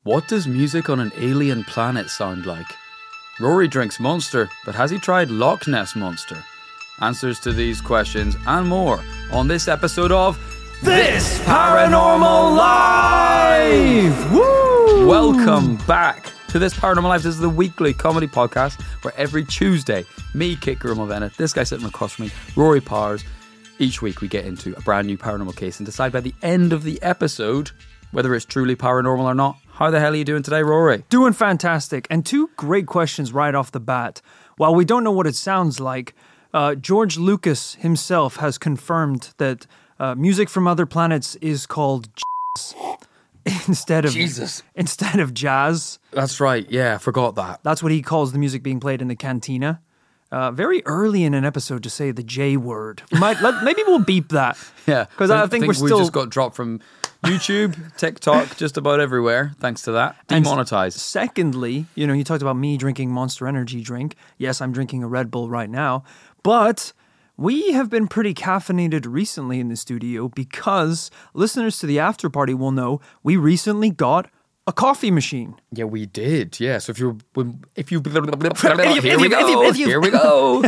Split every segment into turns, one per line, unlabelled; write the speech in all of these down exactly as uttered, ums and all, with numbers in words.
What does music on an alien planet sound like? Rory drinks Monster, but has he tried Loch Ness Monster? Answers to these questions and more on this episode of This Paranormal Live! Woo! Welcome back to This Paranormal Live. This is the weekly comedy podcast where every Tuesday, me, Kit Gurmavena, this guy sitting across from me, Rory Powers, each week we get into a brand new paranormal case and decide by the end of the episode whether it's truly paranormal or not. How the hell are you doing today, Rory?
Doing fantastic. And two great questions right off the bat. While we don't know what it sounds like, uh, George Lucas himself has confirmed that uh, music from other planets is called jazz instead of
Jesus.
instead of jazz.
That's right. Yeah, I forgot that.
That's what he calls the music being played in the cantina. Uh, very early in an episode to say the J word. We might let, maybe we'll beep that.
Yeah,
because I, I think, think we're still
we just got dropped from YouTube, TikTok, just about everywhere. Thanks to that, demonetized.
And secondly, you know, you talked about me drinking Monster Energy drink. Yes, I'm drinking a Red Bull right now, but we have been pretty caffeinated recently in the studio because listeners to the after party will know we recently got a coffee machine.
Yeah, we did. Yeah. So if you, if you, here we go. Here we go.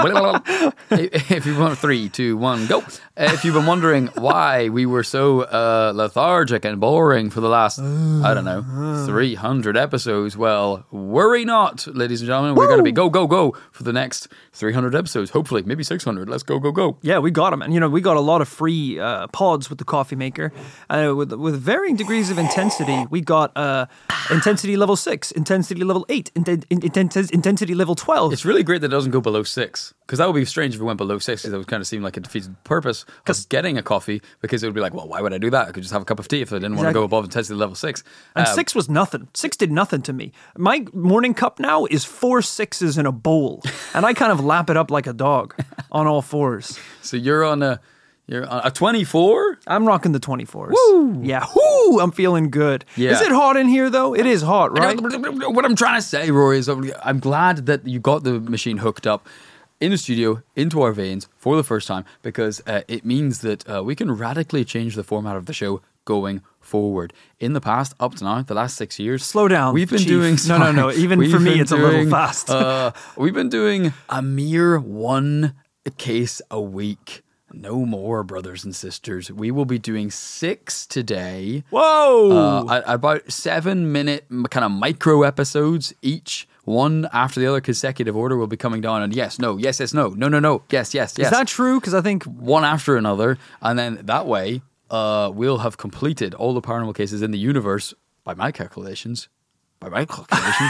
If you want three, two, one, go. If you've been wondering why we were so uh, lethargic and boring for the last, I don't know, three hundred episodes, well, worry not, ladies and gentlemen. We're going to be go, go, go for the next three hundred episodes. Hopefully, maybe six hundred. Let's go, go, go.
Yeah, we got them. And, you know, we got a lot of free uh, pods with the coffee maker. Uh, with, with varying degrees of intensity. We got uh, intensity level six, intensity level eight, inten- inten- intensity level twelve.
It's really great that it doesn't go below six, because that would be strange if it went below six, because that would kind of seem like it defeats the purpose of getting a coffee, because it would be like, well, why would I do that? I could just have a cup of tea if I didn't exactly. want to go above intensity level six.
And
um,
six was nothing. Six did nothing to me. My morning cup now is four sixes in a bowl, and I kind of lap it up like a dog on all fours.
So you're on a... You're on a twenty-four?
I'm rocking the twenty-fours.
Woo!
Yeah, whoo! I'm feeling good.
Yeah.
Is it hot in here, though? It is hot, right?
What I'm trying to say, Rory, is I'm glad that you got the machine hooked up in the studio, into our veins, for the first time, because uh, it means that uh, we can radically change the format of the show going forward. In the past, up to now, the last six years...
Slow down,
We've been
Chief.
doing...
No, no, no. Even for me, it's doing, a little fast.
uh, we've been doing a mere one case a week. No more, brothers and sisters. We will be doing six today.
Whoa!
Uh, about seven minute kind of micro episodes each. One after the other, consecutive order will be coming down. And yes, no, yes, yes, no, no, no, no, yes, yes, yes.
Is that true? Because I think...
One after another. And then that way, uh, we'll have completed all the paranormal cases in the universe, by my calculations. By my calculations.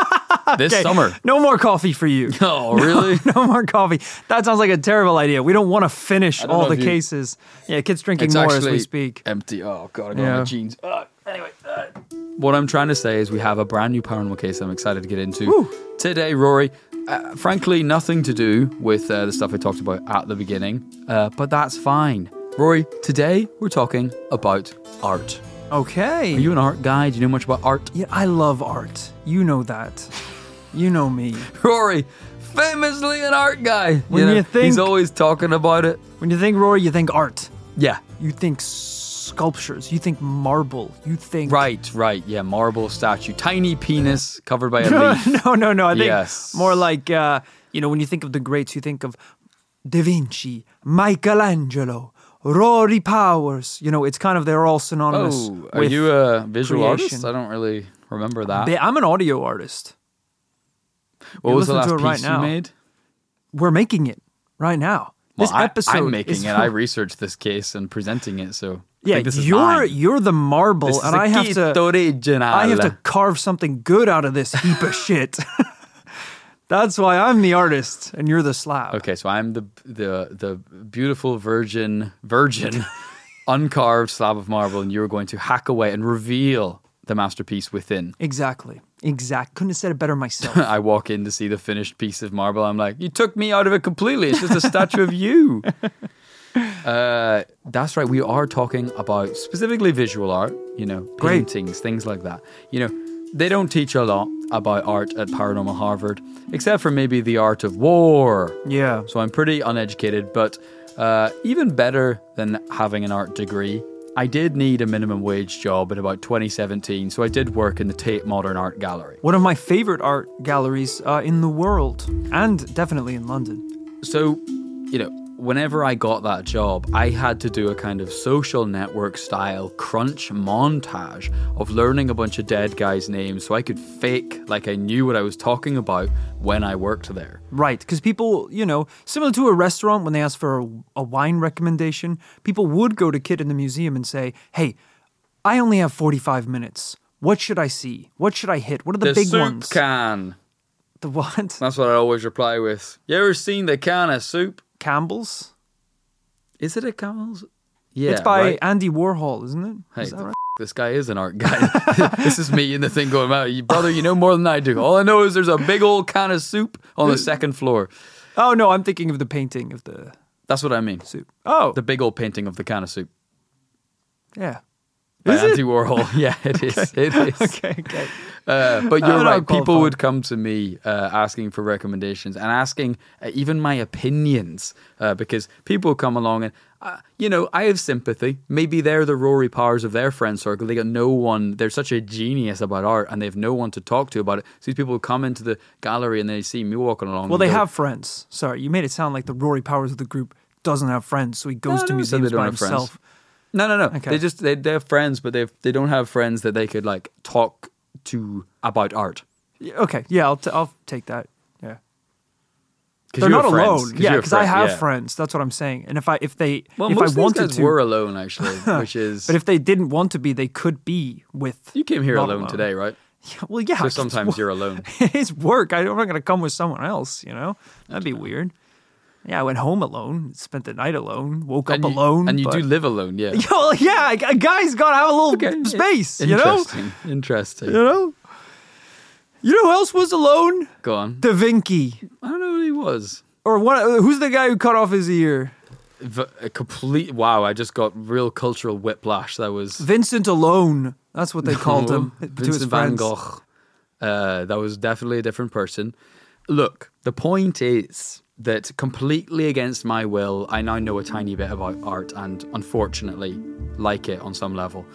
This
okay.
summer.
No more coffee for you.
Oh, really?
No, no more coffee. That sounds like a terrible idea. We don't want to finish all the
you...
cases. Yeah, Kit's drinking
it's
more as we speak.
Empty. Oh, God, I got
yeah.
my jeans. Uh, anyway, uh, what I'm trying to say is we have a brand new paranormal case I'm excited to get into
Woo.
today, Rory. Uh, frankly, nothing to do with uh, the stuff I talked about at the beginning, uh, but that's fine. Rory, today we're talking about art.
Okay.
Are you an art guy? Do you know much about art?
Yeah, I love art. You know that. You know me.
Rory, famously an art guy.
When
you, know,
you think...
He's always talking about it.
When you think Rory, you think art.
Yeah.
You think sculptures. You think marble. You think...
Right, right. Yeah, marble statue. Tiny penis covered by a leaf.
no, no, no. I think
yes.
more like, uh, you know, when you think of the greats, you think of Da Vinci, Michelangelo, Rory Powers. You know, it's kind of, they're all synonymous.
Oh, are you a visual
creation.
artist? I don't really remember that.
I'm an audio artist.
What
You're
was the last
to it
piece
right
you
now.
made?
We're making it right now.
Well,
this
I,
episode
I'm making
is
it. I researched this case and presenting it, so
yeah,
I think this is
you're
mine.
you're the marble,
This is
and
the
I have to
original.
I have to carve something good out of this heap of shit. That's why I'm the artist, and you're the slab.
Okay, so I'm the the the beautiful virgin virgin uncarved slab of marble, and you're going to hack away and reveal the masterpiece within.
Exactly. Exact. Couldn't have said it better myself.
I walk in to see the finished piece of marble. I'm like, you took me out of it completely. It's just a statue of you. Uh, that's right. We are talking about specifically visual art, you know,
Great.
paintings, things like that. You know, they don't teach a lot about art at Paranormal Harvard, except for maybe the art of war.
Yeah.
So I'm pretty uneducated, but uh, even better than having an art degree I did need a minimum wage job in about twenty seventeen, so I did work in the Tate Modern Art Gallery.
One of my favorite art galleries uh, in the world, and definitely in London.
So, you know, whenever I got that job, I had to do a kind of social network style crunch montage of learning a bunch of dead guys' names so I could fake like I knew what I was talking about when I worked there.
Right, because people, you know, similar to a restaurant when they ask for a, a wine recommendation, people would go to Kit in the museum and say, hey, I only have forty-five minutes. What should I see? What should I hit? What are the,
the
big
soup
ones?
can.
The what?
That's what I always reply with. You ever seen the can of soup?
Campbell's?
Is it a Campbell's? Yeah,
it's by
right?
Andy Warhol, isn't it?
Hey,
Is that
the
right?
f- this guy is an art guy. This is me in the thing going, "Wow, you brother, you know more than I do. All I know is there's a big old can of soup on the second floor."
Oh, no, I'm thinking of the painting of the
That's what I mean.
soup. Oh,
The big old painting of the can of soup
yeah.
by
Is it?
Andy Warhol. Yeah, it is. It is.
Okay, okay.
Uh, but you're
I'm not
right. People
qualified.
would come to me uh, asking for recommendations and asking uh, even my opinions uh, because people come along and, uh, you know, I have sympathy. Maybe they're the Rory Powers of their friend circle. They got no one. They're such a genius about art and they have no one to talk to about it. So these people come into the gallery and they see me walking along.
Well,
and
they
go,
have friends. Sorry, you made it sound like the Rory Powers of the group doesn't have friends, so he goes
No,
to
I never said
museums
they don't
by
have friends.
himself.
No, no, no.
Okay.
They just they, they have friends, but they they don't have friends that they could like talk to about art.
Yeah, okay, yeah, I'll, t- I'll take that. Yeah.
'Cause
They're
you
not
have friends.
alone.
'Cause
Yeah,
you
because I
friend-
have
yeah.
friends. That's what I'm saying. And if I if they
Well,
if
most
I
of these
wanted
guys
to,
were alone actually, which is.
but if they didn't want to be, they could be with.
you came here
not
alone, today, right?
Yeah, well, yeah.
So
it's
sometimes
wo-
you're alone.
It's work. I, I'm not going to come with someone else. You know, that'd be weird. Yeah, I went home alone, spent the night alone, woke
And
up
you,
alone.
and you
but-
do live alone, yeah.
Yo, yeah, a a guy's got to have a little
Okay,
space. You know,
Interesting. Interesting.
you know. You know who else was alone?
Go on.
Da Vinci.
I don't know who he was.
Or what? Who's the guy who cut off his ear?
V- a complete. Wow! I just got real cultural whiplash. That was
Vincent Alone. That's what they called him to his
Vincent van
friends.
Gogh. Uh, that was definitely a different person. Look, the point is that completely against my will, I now know a tiny bit about art and unfortunately like it on some level.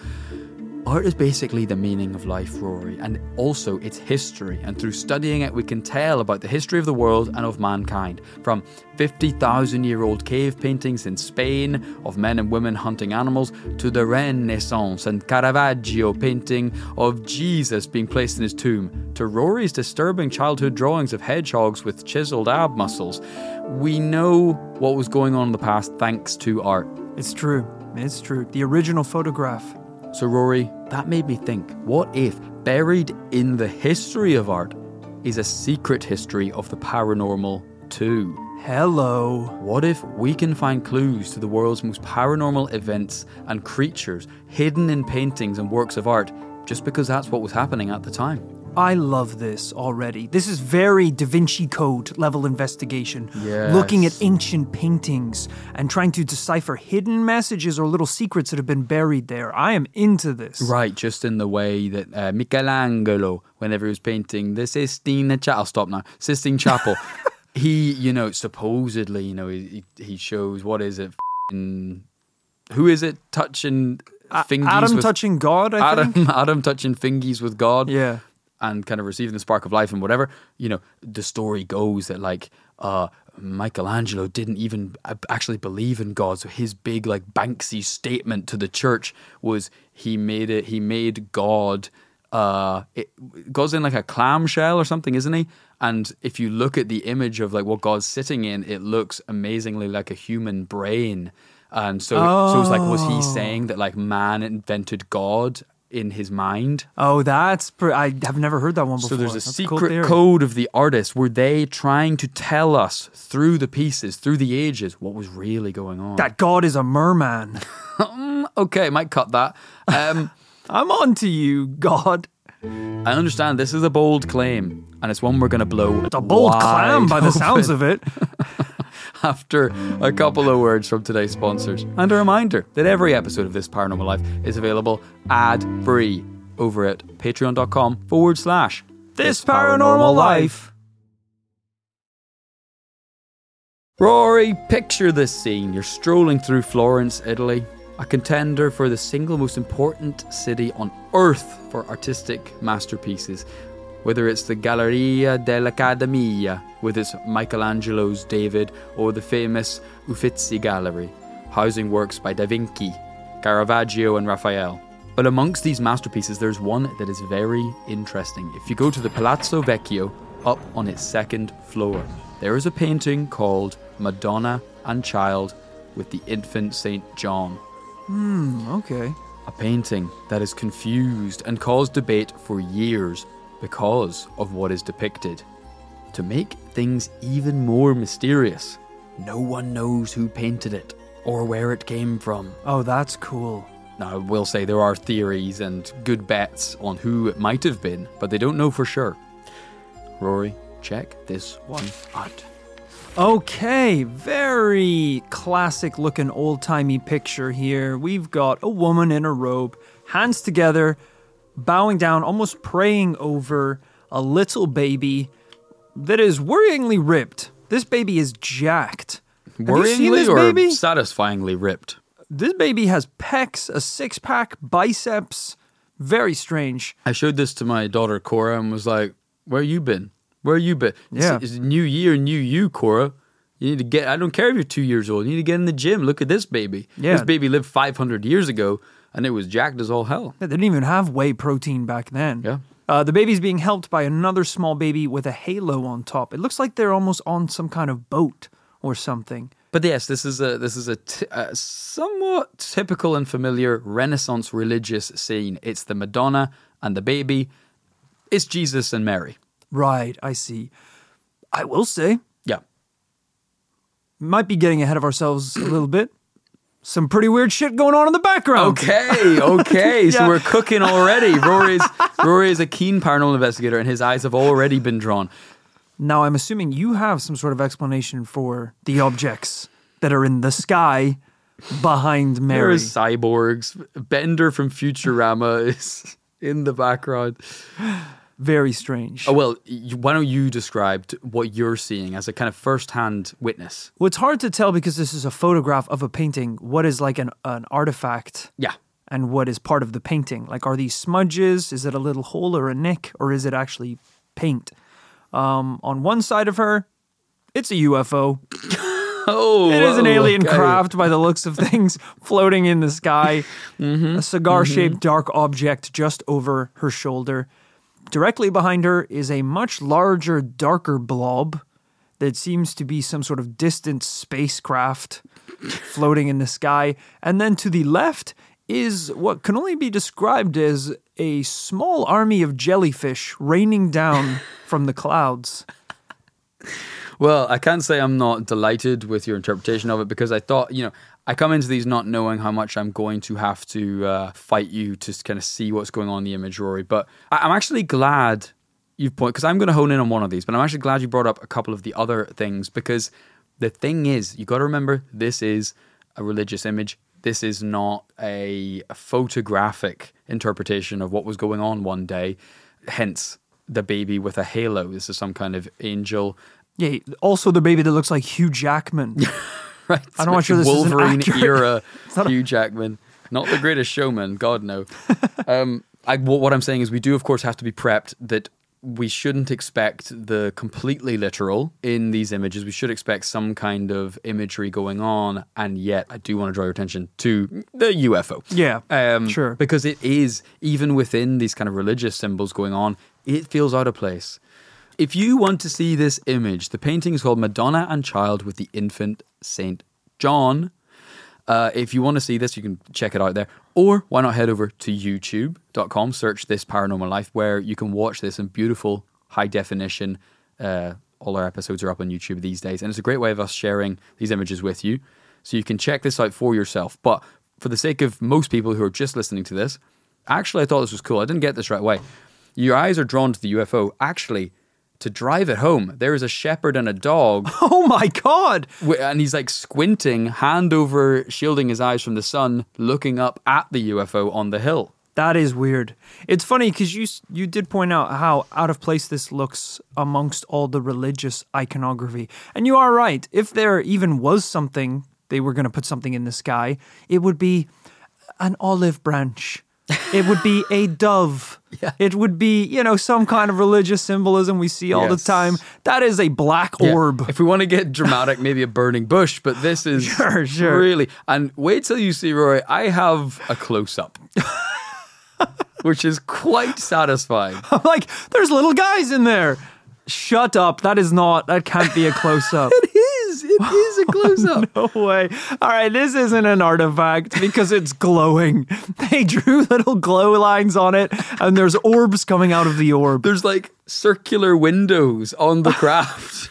Art is basically the meaning of life, Rory, and also its history. And through studying it, we can tell about the history of the world and of mankind. From fifty thousand year old cave paintings in Spain of men and women hunting animals to the Renaissance and Caravaggio painting of Jesus being placed in his tomb to Rory's disturbing childhood drawings of hedgehogs with chiseled ab muscles. We know what was going on in the past thanks to art.
It's true. It's true. The original photograph.
So Rory, that made me think, what if buried in the history of art is a secret history of the paranormal too?
Hello.
What if we can find clues to the world's most paranormal events and creatures hidden in paintings and works of art just because that's what was happening at the time?
I love this already. This is very Da Vinci Code level investigation.
Yes.
Looking at ancient paintings and trying to decipher hidden messages or little secrets that have been buried there. I am into this.
Right, just in the way that uh, Michelangelo, whenever he was painting the Sistine Chapel, I'll stop now, Sistine Chapel, he, you know, supposedly, you know, he, he shows, what is it, f***ing, who is it touching fingies
Adam
with...
touching God, I
Adam,
think.
Adam touching fingies with God.
Yeah.
And kind of receiving the spark of life and whatever. You know, the story goes that like uh, Michelangelo didn't even actually believe in God. So his big like Banksy statement to the church was he made it. He made God. Uh, it God's in like a clamshell or something, isn't he? And if you look at the image of like what God's sitting in, it looks amazingly like a human brain. And so,
oh.
so it's like, was he saying that like man invented God in his mind?
Oh, that's... Pre- I have never heard that one before.
So there's a
That's
secret
cool theory.
code of the artist. Were they trying to tell us through the pieces, through the ages, what was really going on?
That God is a merman.
Okay, might cut that. Um,
I'm on to you, God.
I understand this is a bold claim, and it's one we're going to blow.
It's a bold clam by the sounds of it.
After a couple of words from today's sponsors. And a reminder that every episode of This Paranormal Life is available ad-free over at patreon.com forward slash
This Paranormal Life.
Rory, picture this scene. You're strolling through Florence, Italy. a contender for the single most important city on earth for artistic masterpieces. Whether it's the Galleria dell'Accademia with its Michelangelo's David, or the famous Uffizi Gallery, housing works by Da Vinci, Caravaggio and Raphael. But amongst these masterpieces, there's one that is very interesting. If you go to the Palazzo Vecchio, up on its second floor, there is a painting called Madonna and Child with the infant Saint John.
Hmm, okay.
A painting that has confused and caused debate for years because of what is depicted. To make things even more mysterious, no one knows who painted it or where it came from.
Oh, that's cool.
Now, I will say there are theories and good bets on who it might have been, but they don't know for sure. Rory, check this one out.
Okay, very classic looking old-timey picture here. We've got a woman in a robe, hands together, bowing down, almost praying over a little baby that is worryingly ripped. This baby is jacked. Have you seen this
Worryingly or
baby?
satisfyingly ripped?
This baby has pecs, a six-pack, biceps. Very strange.
I showed this to my daughter Cora and was like, where you been? Where you been?
Yeah.
It's, it's new year, new you, Cora. You need to get, I don't care if you're two years old, you need to get in the gym. Look at this baby.
Yeah.
This baby lived five hundred years ago and it was jacked as all hell.
They didn't even have whey protein back then.
Yeah.
Uh, the baby's being helped by another small baby with a halo on top. It looks like they're almost on some kind of boat or something.
But yes, this is a this is a, t- a somewhat typical and familiar Renaissance religious scene. It's the Madonna and the baby. It's Jesus and Mary.
Right, I see. I will say,
Yeah.
might be getting ahead of ourselves a little bit. Some pretty weird shit going on in the background.
Okay, okay.
Yeah.
So we're cooking already. Rory's Rory is a keen paranormal investigator and his eyes have already been drawn.
Now, I'm assuming you have some sort of explanation for the objects that are in the sky behind
There
Mary.
is cyborgs. Bender from Futurama is in the background.
Very strange.
Oh, well, you- why don't you describe t- what you're seeing as a kind of first-hand witness?
Well, it's hard to tell because this is a photograph of a painting. What is like an, an artifact
Yeah.
and what is part of the painting? Like, are these smudges? Is it a little hole or a nick? Or is it actually paint? Um, on one side of her, it's a U F O.
Oh,
It is an
whoa,
alien
okay.
craft by the looks of things floating in the sky. A cigar-shaped dark object just over her shoulder. Directly behind her is a much larger, darker blob that seems to be some sort of distant spacecraft floating in the sky. And then to the left is what can only be described as a small army of jellyfish raining down from the clouds.
Well, I can't say I'm not delighted with your interpretation of it because I thought, you know, I come into these not knowing how much I'm going to have to uh, fight you to kind of see what's going on in the image, Rory. But I- I'm actually glad you've pointed, because I'm going to hone in on one of these, but I'm actually glad you brought up a couple of the other things because the thing is, you got to remember, this is a religious image. This is not a, a photographic interpretation of what was going on one day. Hence, the baby with a halo. This is some kind of angel.
Yeah, also the baby that looks like Hugh Jackman.
Right.
I'm not sure this is an
Wolverine
accurate-
era
not a-
Hugh Jackman. Not the greatest showman, God no. um, I, what what I'm saying is we do, of course, have to be prepped that we shouldn't expect the completely literal in these images. We should expect some kind of imagery going on. And yet, I do want to draw your attention to the U F O.
Yeah,
Um,
sure.
Because it is, even within these kind of religious symbols going on, it feels out of place. If you want to see this image, the painting is called Madonna and Child with the infant Saint John. Uh, if you want to see this, you can check it out there. Or why not head over to youtube dot com, search This Paranormal Life, where you can watch this in beautiful high definition. Uh, all our episodes are up on YouTube these days. And it's a great way of us sharing these images with you. So you can check this out for yourself. But for the sake of most people who are just listening to this, actually I thought this was cool. I didn't get this right away. Your eyes are drawn to the U F O. Actually, to drive it home, there is a shepherd and a dog,
Oh my God!
wi- and he's like squinting, hand over, shielding his eyes from the sun, looking up at the U F O on the hill.
That is weird. It's funny because you s- you did point out how out of place this looks amongst all the religious iconography. And you are right. If there even was something, they were going to put something in the sky, it would be an olive branch. It would be a dove.
Yeah.
It would be, you know, some kind of religious symbolism we see all
Yes.
the time. That is a black
Yeah.
orb.
If we want to get dramatic, maybe a burning bush, but this is
Sure, sure.
really. And wait till you see, Rory, I have a close up, which is quite satisfying.
I'm like, there's little guys in there. Shut up. That is not, that can't be a close up.
It is. It is a close up.
No way. All right, this isn't an artifact because it's glowing. They drew little glow lines on it, and there's orbs coming out of the orb.
There's like circular windows on the craft.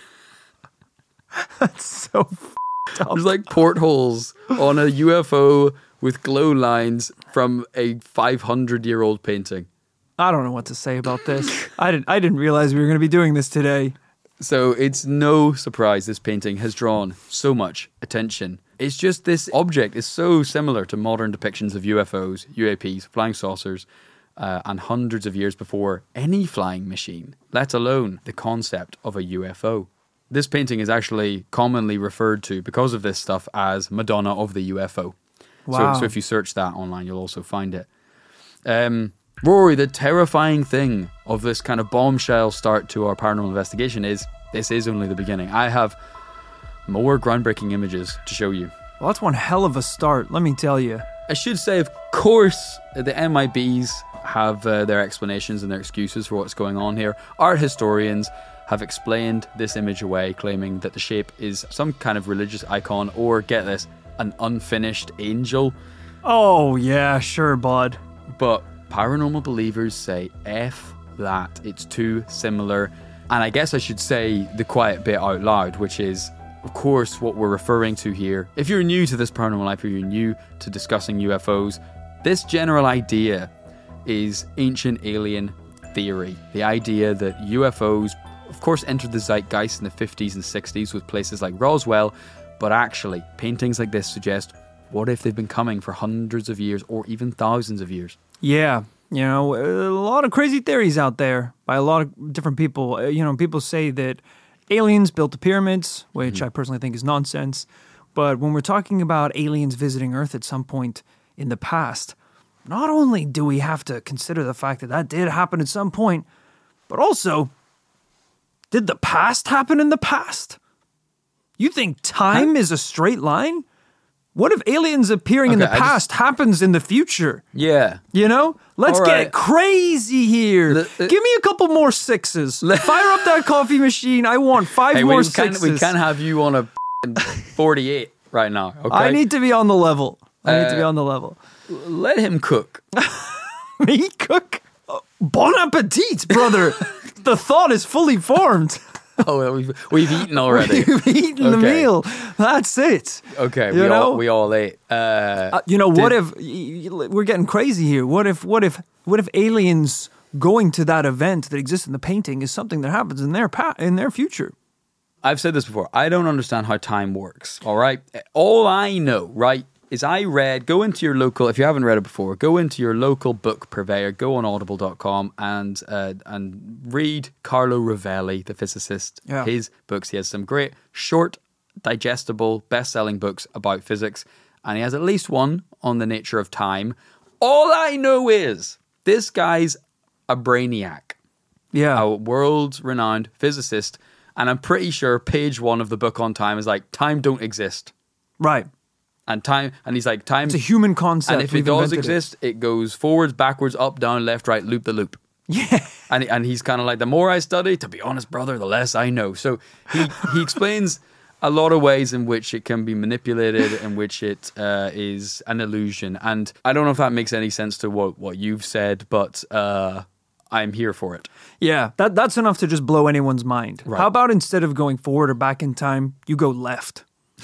That's so f***ed up.
There's like portholes on a U F O with glow lines from a five hundred year old painting.
I don't know what to say about this. I didn't. I didn't realize we were going to be doing this today.
So it's no surprise this painting has drawn so much attention. It's just this object is so similar to modern depictions of U F Os, U A Ps, flying saucers, uh, and hundreds of years before any flying machine, let alone the concept of a U F O. This painting is actually commonly referred to, because of this stuff, as Madonna of the U F O.
Wow.
So, so if you search that online, you'll also find it. Um, Rory, the terrifying thing of this kind of bombshell start to our paranormal investigation is this is only the beginning. I have more groundbreaking images to show you.
Well, that's one hell of a start, let me tell you.
I should say, of course, the M I Bs have uh, their explanations and their excuses for what's going on here. Art historians have explained this image away, claiming that the shape is some kind of religious icon, or, get this, an unfinished angel.
Oh, yeah, sure, bud.
But paranormal believers say F that. It's too similar. And I guess I should say the quiet bit out loud, which is, of course, what we're referring to here. If you're new to this paranormal life, or you're new to discussing U F Os, this general idea is ancient alien theory. The idea that U F Os, of course, entered the zeitgeist in the fifties and sixties with places like Roswell, but actually, paintings like this suggest, what if they've been coming for hundreds of years or even thousands of years?
Yeah, you know, a lot of crazy theories out there by a lot of different people. Uh, You know, people say that aliens built the pyramids, which mm-hmm. I personally think is nonsense. But when we're talking about aliens visiting Earth at some point in the past, not only do we have to consider the fact that that did happen at some point, but also, did the past happen in the past? You think time huh? is a straight line? What if aliens appearing okay, in the I past just... happens in the future?
Yeah.
You know? Let's right. get crazy here. Le- uh, Give me a couple more sixes. Le- Fire up that coffee machine. I want five
hey,
more
we
sixes.
Can, we can't have you on a forty-eight right now, okay?
I need to be on the level. I uh, need to be on the level.
Let him cook.
Me cook? Bon appetit, brother. The thought is fully formed.
Oh, we've, we've eaten already.
We've eaten okay. the meal. That's it.
Okay,
you
we
know?
all we all ate. Uh,
uh, you know, did, what if we're getting crazy here? What if what if what if aliens going to that event that exists in the painting is something that happens in their pa- in their future?
I've said this before. I don't understand how time works. All right, all I know, right, is I read. Go into your local. If you haven't read it before, go into your local book purveyor. Go on audible dot com and uh, and read Carlo Rovelli, the physicist.
Yeah.
His books. He has some great short, digestible, best-selling books about physics, and he has at least one on the nature of time. All I know is this guy's a brainiac.
Yeah,
a world-renowned physicist, and I'm pretty sure page one of the book on time is like, time don't exist.
Right.
And time, and he's like, time.
It's a human concept.
And if
We've
it does
invented
exist,
it.
it goes forwards, backwards, up, down, left, right, loop the loop.
Yeah.
And and he's kind of like, the more I study, to be honest, brother, the less I know. So he, he explains a lot of ways in which it can be manipulated, in which it uh, is an illusion. And I don't know if that makes any sense to what, what you've said, but uh, I'm here for it.
Yeah, that that's enough to just blow anyone's mind.
Right.
How about instead of going forward or back in time, you go left?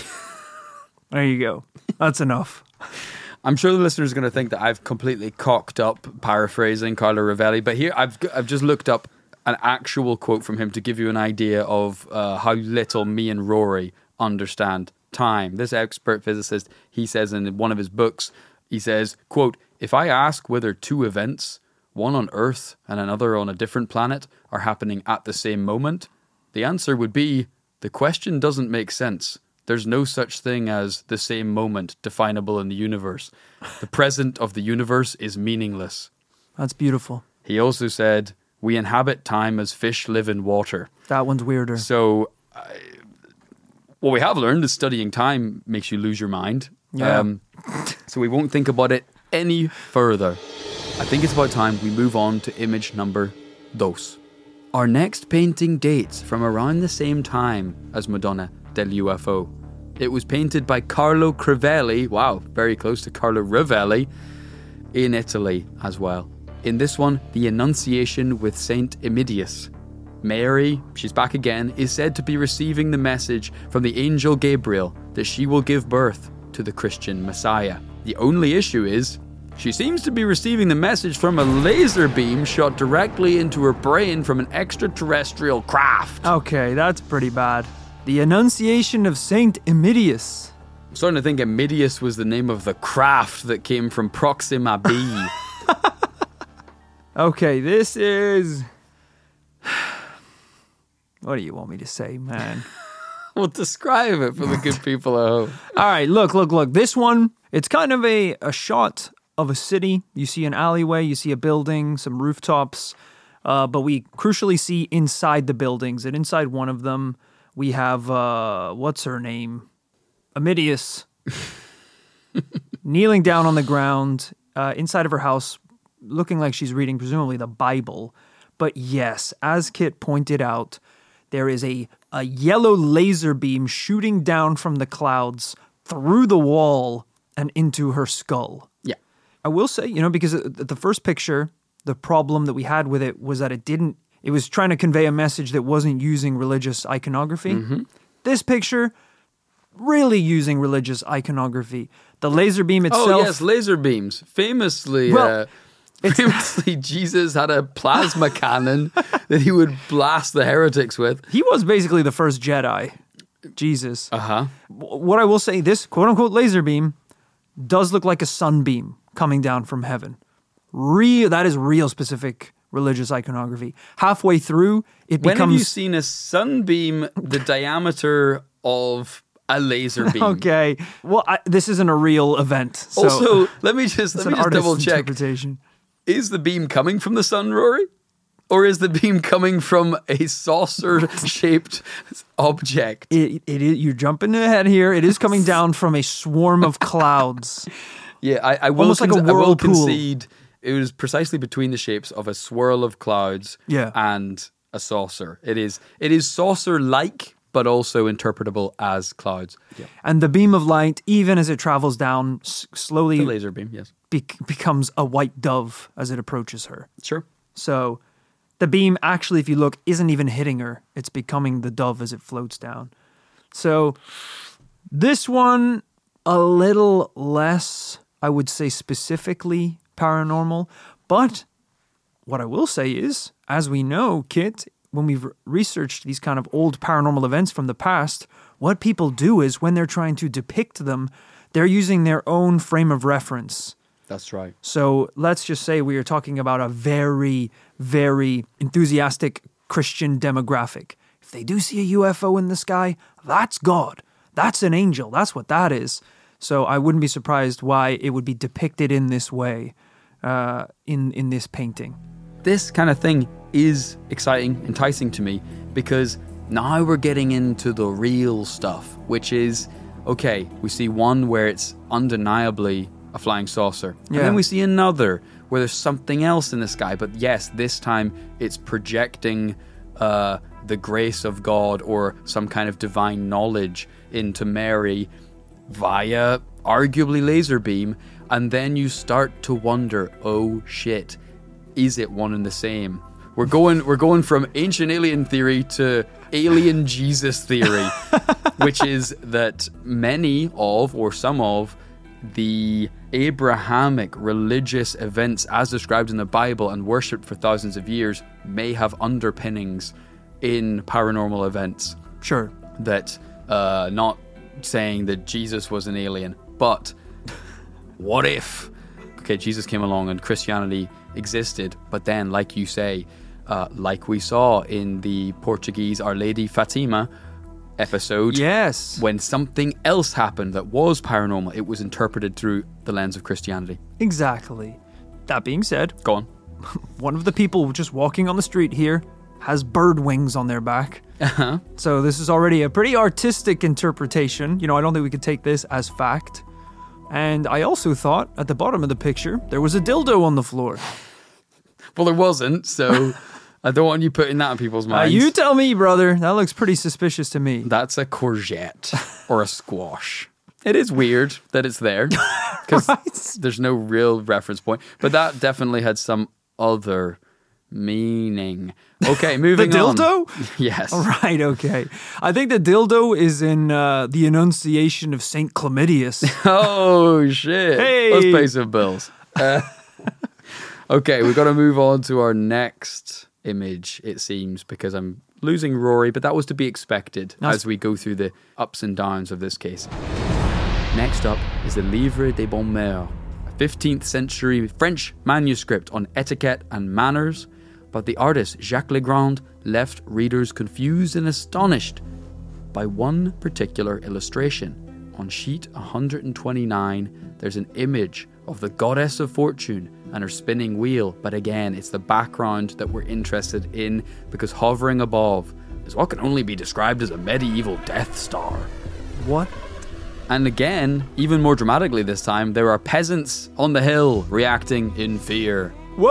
There you go. That's enough.
I'm sure the listener is going to think that I've completely cocked up paraphrasing Carlo Rovelli, but here I've I've just looked up an actual quote from him to give you an idea of uh, how little me and Rory understand time. This expert physicist, he says in one of his books, he says, quote, "If I ask whether two events, one on Earth and another on a different planet, are happening at the same moment, the answer would be, the question doesn't make sense. there's no such thing as the same moment definable in the universe. The present of the universe is meaningless.
That's beautiful.
He also said, we inhabit time as fish live in water.
That one's weirder.
So uh, what we have learned is studying time makes you lose your mind.
Yeah.
Um, so we won't think about it any further. I think it's about time we move on to image number dos. Our next painting dates from around the same time as Madonna del U F O. It was painted by Carlo Crivelli, wow, very close to Carlo Rovelli, in Italy as well. In this one, the Annunciation with Saint Emilius. Mary, she's back again, is said to be receiving the message from the angel Gabriel that she will give birth to the Christian Messiah. The only issue is, she seems to be receiving the message from a laser beam shot directly into her brain from an extraterrestrial craft.
Okay, that's pretty bad. The Annunciation of Saint Emilius.
I'm starting to think Emilius was the name of the craft that came from Proxima B.
Okay, this is... What do you want me to say, man?
Well, describe it for the good people at home.
All right, look, look, look. This one, it's kind of a, a shot of a city. You see an alleyway, you see a building, some rooftops, uh, but we crucially see inside the buildings. And inside one of them, we have, uh, what's her name? Emilius. Kneeling down on the ground uh, inside of her house, looking like she's reading, presumably, the Bible. But yes, as Kit pointed out, there is a, a yellow laser beam shooting down from the clouds through the wall and into her skull.
Yeah.
I will say, you know, because the first picture, the problem that we had with it was that it didn't, it was trying to convey a message that wasn't using religious iconography.
Mm-hmm.
This picture, really using religious iconography. The laser beam itself.
Oh, yes, laser beams. Famously,
Well,
uh, famously, Jesus had a plasma cannon that he would blast the heretics with.
He was basically the first Jedi, Jesus.
Uh-huh.
What I will say, this quote-unquote laser beam does look like a sunbeam coming down from heaven. Real, that is real specific religious iconography. Halfway through, it
When
becomes...
have you seen a sunbeam the diameter of a laser beam?
Okay. Well, I, this isn't a real event. So
Also, let me just,
it's
let me
an
just
artist's
double check.
interpretation.
Is the beam coming from the sun, Rory? Or is the beam coming from a saucer-shaped object?
It, it is, you're jumping ahead here. It is coming down from a swarm of clouds.
Yeah, I, I will,
Almost like a
con- I will
whirlpool.
concede it was precisely between the shapes of a swirl of clouds
Yeah.
and a saucer. It is it is saucer-like, but also interpretable as clouds. Yeah.
And the beam of light, even as it travels down, s- slowly
The laser beam, yes.
be- becomes a white dove as it approaches her.
Sure.
So the beam actually, if you look, isn't even hitting her. It's becoming the dove as it floats down. So this one, a little less, I would say, specifically paranormal. But what I will say is, as we know, Kit, when we've researched these kind of old paranormal events from the past, what people do is when they're trying to depict them, they're using their own frame of reference.
That's right.
So let's just say we are talking about a very, very enthusiastic Christian demographic. If they do see a U F O in the sky, that's God. That's an angel. That's what that is. So I wouldn't be surprised why it would be depicted in this way uh, in, in this painting.
This kind of thing is exciting, enticing to me, because now we're getting into the real stuff, which is, okay, we see one where it's undeniably a flying saucer. And
Yeah.
then we see another where there's something else in the sky. But yes, this time it's projecting uh, the grace of God or some kind of divine knowledge into Mary via arguably laser beam. And then you start to wonder, oh shit, is it one and the same? We're going we're going from ancient alien theory to alien Jesus theory, which is that many of, or some of, the Abrahamic religious events as described in the Bible and worshipped for thousands of years may have underpinnings in paranormal events.
Sure.
That, uh, not saying that Jesus was an alien, but what if, okay, Jesus came along and Christianity existed, but then, like you say, uh, like we saw in the Portuguese Our Lady Fatima, episode.
Yes.
When something else happened that was paranormal, it was interpreted through the lens of Christianity.
Exactly. That being said,
Go on.
one of the people just walking on the street here has bird wings on their back.
Uh-huh.
So this is already a pretty artistic interpretation. You know, I don't think we could take this as fact. And I also thought at the bottom of the picture, there was a dildo on the floor.
Well, there wasn't, so I don't want you putting that in people's
Uh,
minds.
you tell me, brother. That looks pretty suspicious to me.
That's a courgette or a squash. It is weird that it's there because
Right.
there's no real reference point, but that definitely had some other meaning. Okay,
The
moving on.
dildo?
Yes.
Right, okay. I think the dildo is in uh, the Annunciation of Saint Chlamydius.
Oh, shit.
Hey.
Let's pay some bills. Uh, okay, we've got to move on to our next image, it seems, because I'm losing Rory, but that was to be expected
That's-
as we go through the ups and downs of this case. Next up is the Livre des Bonnes Mœurs, a fifteenth century French manuscript on etiquette and manners, but the artist Jacques Legrand left readers confused and astonished by one particular illustration. On sheet one hundred twenty-nine, there's an image of the goddess of fortune and her spinning wheel, but again, it's the background that we're interested in because hovering above is what can only be described as a medieval Death Star.
What?
And again, even more dramatically this time, there are peasants on the hill reacting in fear.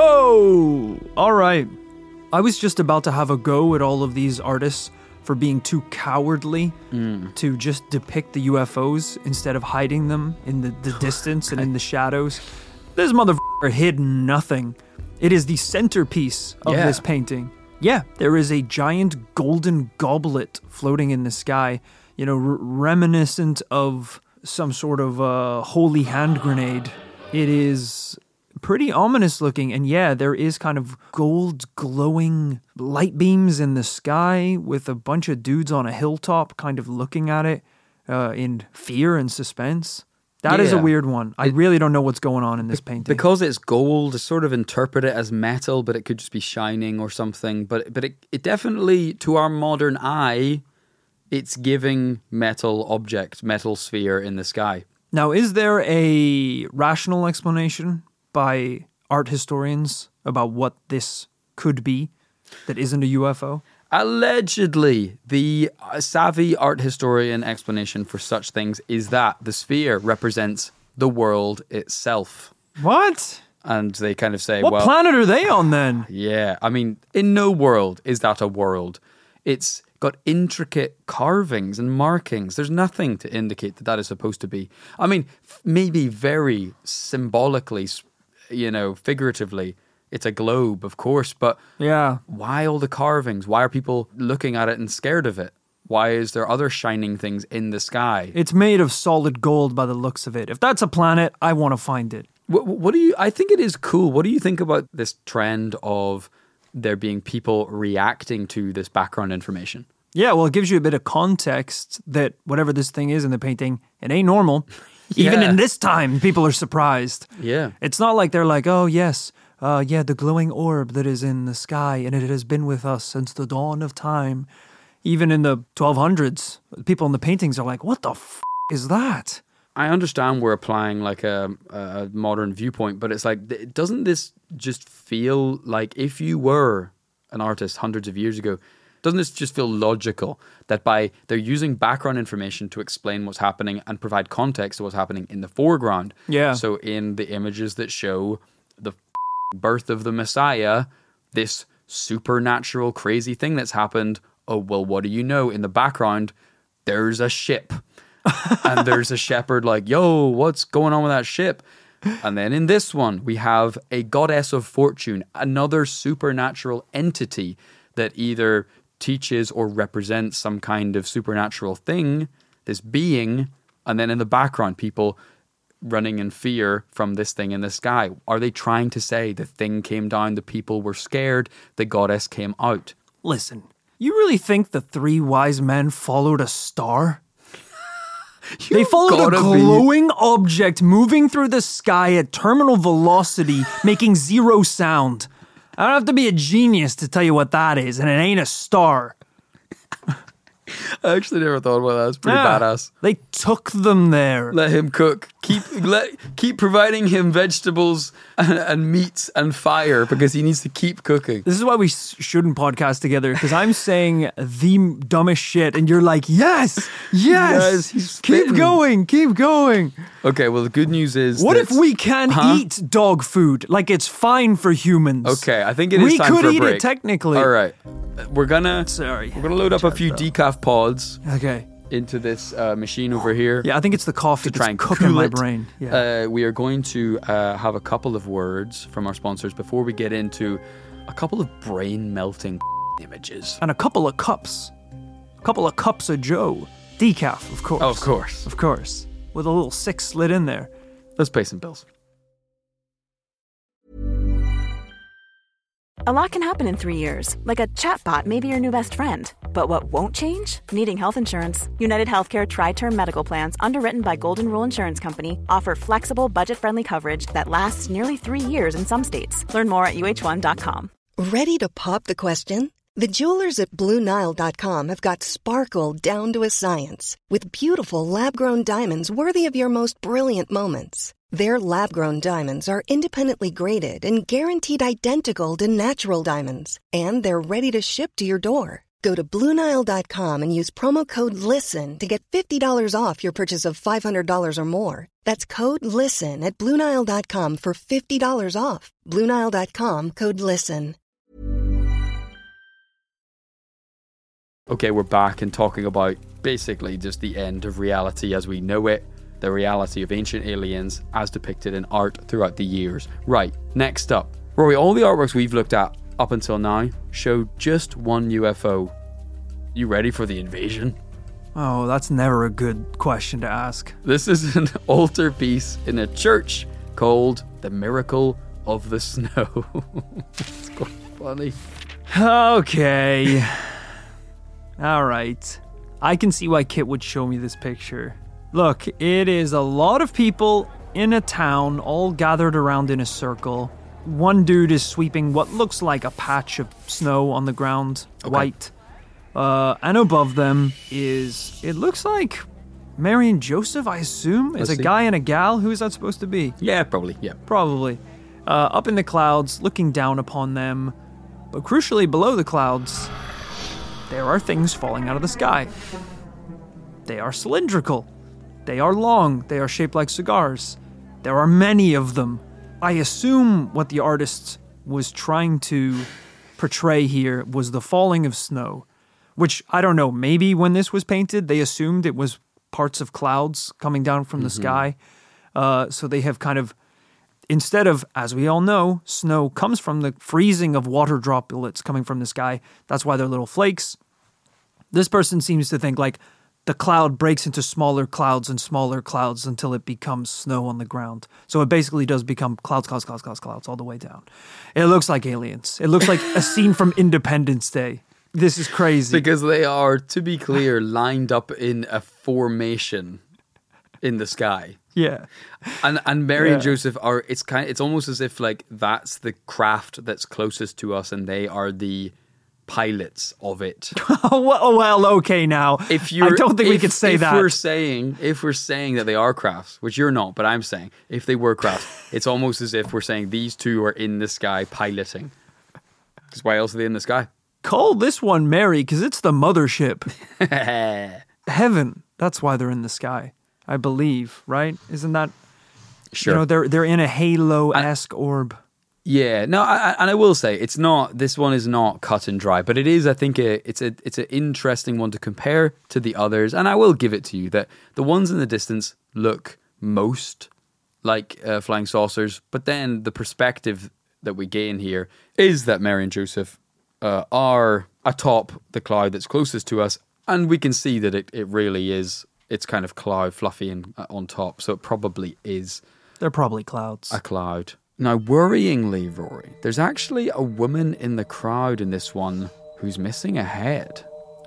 Whoa! All right. I was just about to have a go at all of these artists for being too cowardly to just depict the U F Os instead of hiding them in the, the distance and in the shadows. This motherfucker hid nothing. It is the centerpiece of
Yeah.
this painting. Yeah, there is a giant golden goblet floating in the sky, you know, r- reminiscent of some sort of uh, holy hand grenade. It is pretty ominous looking, and yeah, there is kind of gold glowing light beams in the sky with a bunch of dudes on a hilltop kind of looking at it uh, in fear and suspense. That is a
Yeah.
weird one. I
It-
really don't know what's going on in this painting.
Because it's gold, sort of interpret it as metal, but it could just be shining or something. But but it, it definitely, to our modern eye, it's giving metal object, metal sphere in the sky.
Now, is there a rational explanation by art historians about what this could be that isn't a U F O?
Allegedly, the uh, savvy art historian explanation for such things is that the sphere represents the world itself.
What?
And they kind of say,
What
well,
planet are they on then?
yeah, I mean, in no world is that a world. It's got intricate carvings and markings. There's nothing to indicate that that is supposed to be. I mean, f- maybe very symbolically, s- you know, figuratively, it's a globe, of course, but
Yeah.
why all the carvings? Why are people looking at it and scared of it? Why is there other shining things in the sky?
It's made of solid gold by the looks of it. If that's a planet, I want to find it.
What, what do you? I think it is cool. What do you think about this trend of there being people reacting to this background information?
Yeah, well, it gives you a bit of context that whatever this thing is in the painting, it ain't normal. Even
Yeah.
in this time, people are surprised.
Yeah.
It's not like they're like, oh, yes, uh, yeah, the glowing orb that is in the sky, and it has been with us since the dawn of time. Even in the twelve hundreds, people in the paintings are like, what the f*** is that?
I understand we're applying like a, a modern viewpoint, but it's like, th- doesn't this just feel like if you were an artist hundreds of years ago, doesn't this just feel logical that by they're using background information to explain what's happening and provide context to what's happening in the foreground?
Yeah.
So in the images that show the birth of the Messiah, this supernatural crazy thing that's happened, oh, well, what do you know? In the background, there's a ship. And there's a shepherd like, yo, what's going on with that ship? And then in this one, we have a goddess of fortune, another supernatural entity that either teaches or represents some kind of supernatural thing, this being, and then in the background, people running in fear from this thing in the sky. Are they trying to say the thing came down, the people were scared, the goddess came out?
Listen, you really think the three wise men followed a star? They
You've
followed a
gotta be-
glowing object moving through the sky at terminal velocity, making zero sound. I don't have to be a genius to tell you what that is, and it ain't a star.
I actually never thought about that. That's pretty
Yeah.
badass.
They took them there.
Let him cook. Keep let keep providing him vegetables and, and meats and fire because he needs to keep cooking.
This is why we s- shouldn't podcast together, because I'm saying the dumbest shit and you're like, yes, yes,
Yes, he's
keep
spitting.
going, keep going.
Okay, well the good news is
What
that-
if we can
Huh?
eat dog food? Like it's fine for humans.
Okay, I think it is
We
time
could
for a
eat
break.
it technically.
All right, we're gonna
Sorry.
we're gonna load up a few decaf pods
Okay.
into this uh, machine over here.
Yeah, I think it's the coffee
To try
that's
and
cooking
cool
my
it.
brain. Yeah.
Uh, we are going to uh, have a couple of words from our sponsors before we get into a couple of brain melting images.
and a couple of cups. A couple of cups of Joe. Decaf, of course.
Oh, of course.
Of course. With a little six slit in there.
Let's pay some bills.
A lot can happen in three years, like a chatbot may be your new best friend. But what won't change? Needing health insurance. United Healthcare Tri-Term Medical Plans, underwritten by Golden Rule Insurance Company, offer flexible, budget-friendly coverage that lasts nearly three years in some states. Learn more at U H one dot com.
Ready to pop the question? The jewelers at Blue Nile dot com have got sparkle down to a science with beautiful lab-grown diamonds worthy of your most brilliant moments. Their lab-grown diamonds are independently graded and guaranteed identical to natural diamonds, and they're ready to ship to your door. Go to Blue Nile dot com and use promo code LISTEN to get fifty dollars off your purchase of five hundred dollars or more. That's code LISTEN at Blue Nile dot com for fifty dollars off. Blue Nile dot com, code LISTEN.
Okay, we're back and talking about basically just the end of reality as we know it, the reality of ancient aliens as depicted in art throughout the years. Right, next up. Rory, all the artworks we've looked at up until now show just one U F O. You ready for the invasion?
Oh, that's never a good question to ask.
This is an altarpiece in a church called the Miracle of the Snow. It's quite funny.
Okay. All right. I can see why Kit would show me this picture. Look, it is a lot of people in a town all gathered around in a circle. One dude is sweeping what looks like a patch of snow on the ground,
Okay.
white. Uh, and above them is, it looks like Mary and Joseph, I assume. It's
Let's
a
see.
guy and a gal. Who is that supposed to be?
Yeah, probably, yeah.
Probably. Uh, up in the clouds, looking down upon them. But crucially, below the clouds, there are things falling out of the sky. They are cylindrical. They are long. They are shaped like cigars. There are many of them. I assume what the artist was trying to portray here was the falling of snow, which, I don't know, maybe when this was painted, they assumed it was parts of clouds coming down from the sky. Uh, so they have kind of, instead of, as we all know, snow comes from the freezing of water droplets coming from the sky. That's why they're little flakes. This person seems to think like the cloud breaks into smaller clouds and smaller clouds until it becomes snow on the ground. So it basically does become clouds, clouds, clouds, clouds, clouds all the way down. It looks like aliens. It looks like a scene from Independence Day. This is crazy.
Because they are, to be clear, lined up in a formation in the sky.
Yeah.
And and Mary and
Yeah.
Joseph are, it's kind it's almost as if like that's the craft that's closest to us and they are the pilots of it.
Oh, well, well, okay now.
If you
I don't think we
if,
could say
if
that.
we're saying if we're saying that they are crafts, which you're not, but I'm saying if they were crafts, it's almost as if we're saying these two are in the sky piloting. Because why else are they in the sky?
Call this one Mary because it's the mothership. Heaven. That's why they're in the sky, I believe, right? Isn't that,
Sure.
you know, they're they're in a halo-esque orb.
Yeah, no, I, I- and I will say it's not. This one is not cut and dry, but it is. I think a, it's a it's an interesting one to compare to the others, and I will give it to you that the ones in the distance look most like uh, flying saucers, but then the perspective that we gain here is that Mary and Joseph uh, are atop the cloud that's closest to us, and we can see that it, it really is. It's kind of cloud, fluffy and uh, on top, so it probably is
They're probably clouds.
a cloud. Now, worryingly, Rory, there's actually a woman in the crowd in this one who's missing a head.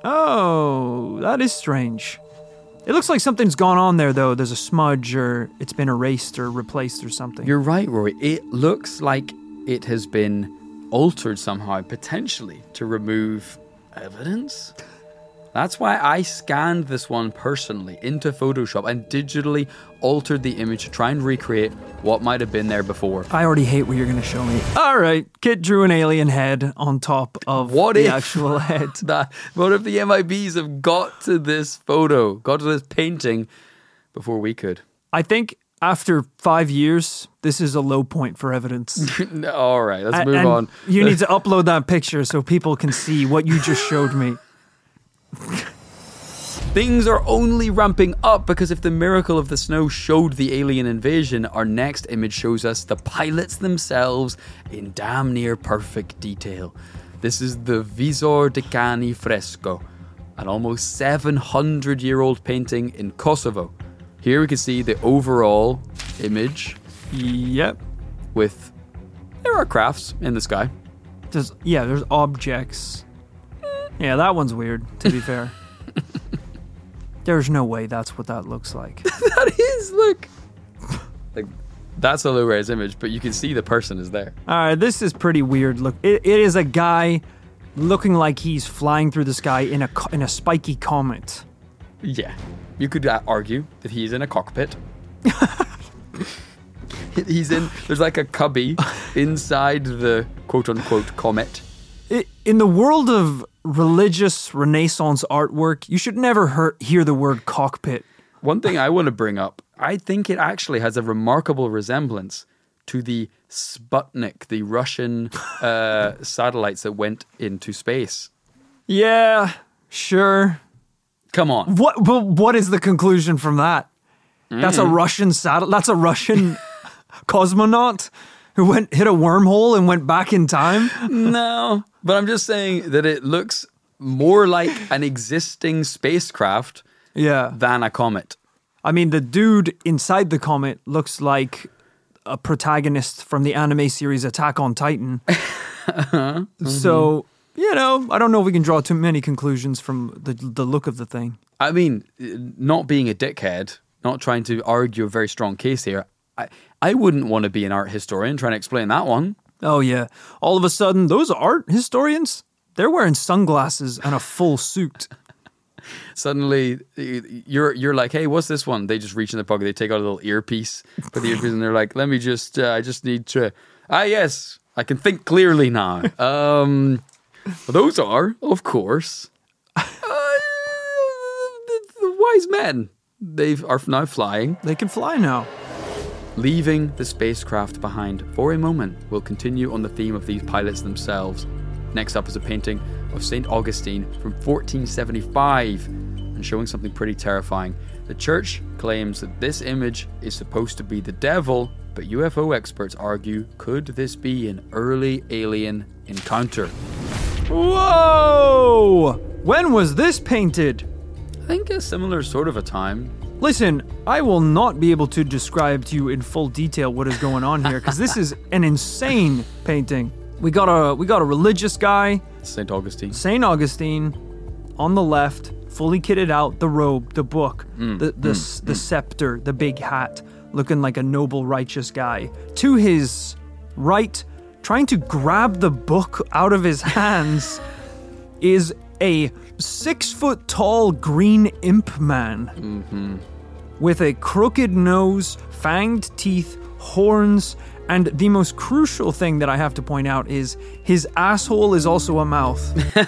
Oh, that is strange. It looks like something's gone on there, though. There's a smudge, or it's been erased or replaced or something.
You're right, Rory. It looks like it has been altered somehow, potentially to remove evidence. That's why I scanned this one personally into Photoshop and digitally altered the image to try and recreate what might have been there before.
I already hate what you're going to show me. All right, Kit drew an alien head on top of
What
the
if
actual head.
That, what if the M I Bs have got to this photo, got to this painting before we could?
I think after five years, this is a low point for evidence.
All right, let's
A-
move
and
on.
You need to upload that picture so people can see what you just showed me.
Things are only ramping up because if the miracle of the snow showed the alien invasion, our next image shows us the pilots themselves in damn near perfect detail. This is the Visor de Cani fresco, an almost seven hundred year old painting in Kosovo. Here we can see the overall image
Yep.
with there are crafts in the sky.
There's, yeah, there's objects. Yeah, that one's weird, to be fair. There's no way that's what that looks like.
That is, look. Like, that's a low-res image, but you can see the person is there.
All right, this is pretty weird. Look, it, it is a guy looking like he's flying through the sky in a co- in a spiky comet.
Yeah. You could uh, argue that he's in a cockpit. He's in, there's like a cubby inside the quote-unquote comet.
I in the world of religious Renaissance artwork, you should never hear, hear the word cockpit.
One thing I want to bring up, I think it actually has a remarkable resemblance to the Sputnik, the Russian uh, satellites that went into space.
Yeah, sure.
Come on.
What? But what is the conclusion from that? That's a Russian satellite. That's a Russian cosmonaut who went hit a wormhole and went back in time.
No, but I'm just saying that it looks more like an existing spacecraft
Yeah.
than a comet.
I mean, the dude inside the comet looks like a protagonist from the anime series Attack on Titan.
mm-hmm.
So, you know, I don't know if we can draw too many conclusions from the the look of the thing.
I mean, not being a dickhead, not trying to argue a very strong case here, I, I wouldn't want to be an art historian trying to explain that one.
Oh, yeah. All of a sudden, those art historians, they're wearing sunglasses and a full suit.
Suddenly, you're you're like, hey, what's this one? They just reach in their pocket, they take out a little earpiece, put the earpiece, and they're like, let me just, uh, I just need to, ah, yes, I can think clearly now. Um, those are, of course, uh, the, the wise men. They are now flying.
They can fly now.
Leaving the spacecraft behind for a moment, we'll continue on the theme of these pilots themselves. Next up is a painting of Saint Augustine from fourteen seventy-five, and showing something pretty terrifying. The church claims that this image is supposed to be the devil, but U F O experts argue, could this be an early alien encounter?
Whoa! When was this painted?
I think a similar sort of a time.
Listen, I will not be able to describe to you in full detail what is going on here because this is an insane painting. We got a we got a religious guy,
Saint Augustine.
Saint Augustine, on the left, fully kitted out, the robe, the book,
Mm,
the the,
mm,
the
mm.
scepter, the big hat, looking like a noble, righteous guy. To his right, trying to grab the book out of his hands, is a six-foot-tall green imp man
Mm-hmm.
with a crooked nose, fanged teeth, horns, and the most crucial thing that I have to point out is his asshole is also a mouth.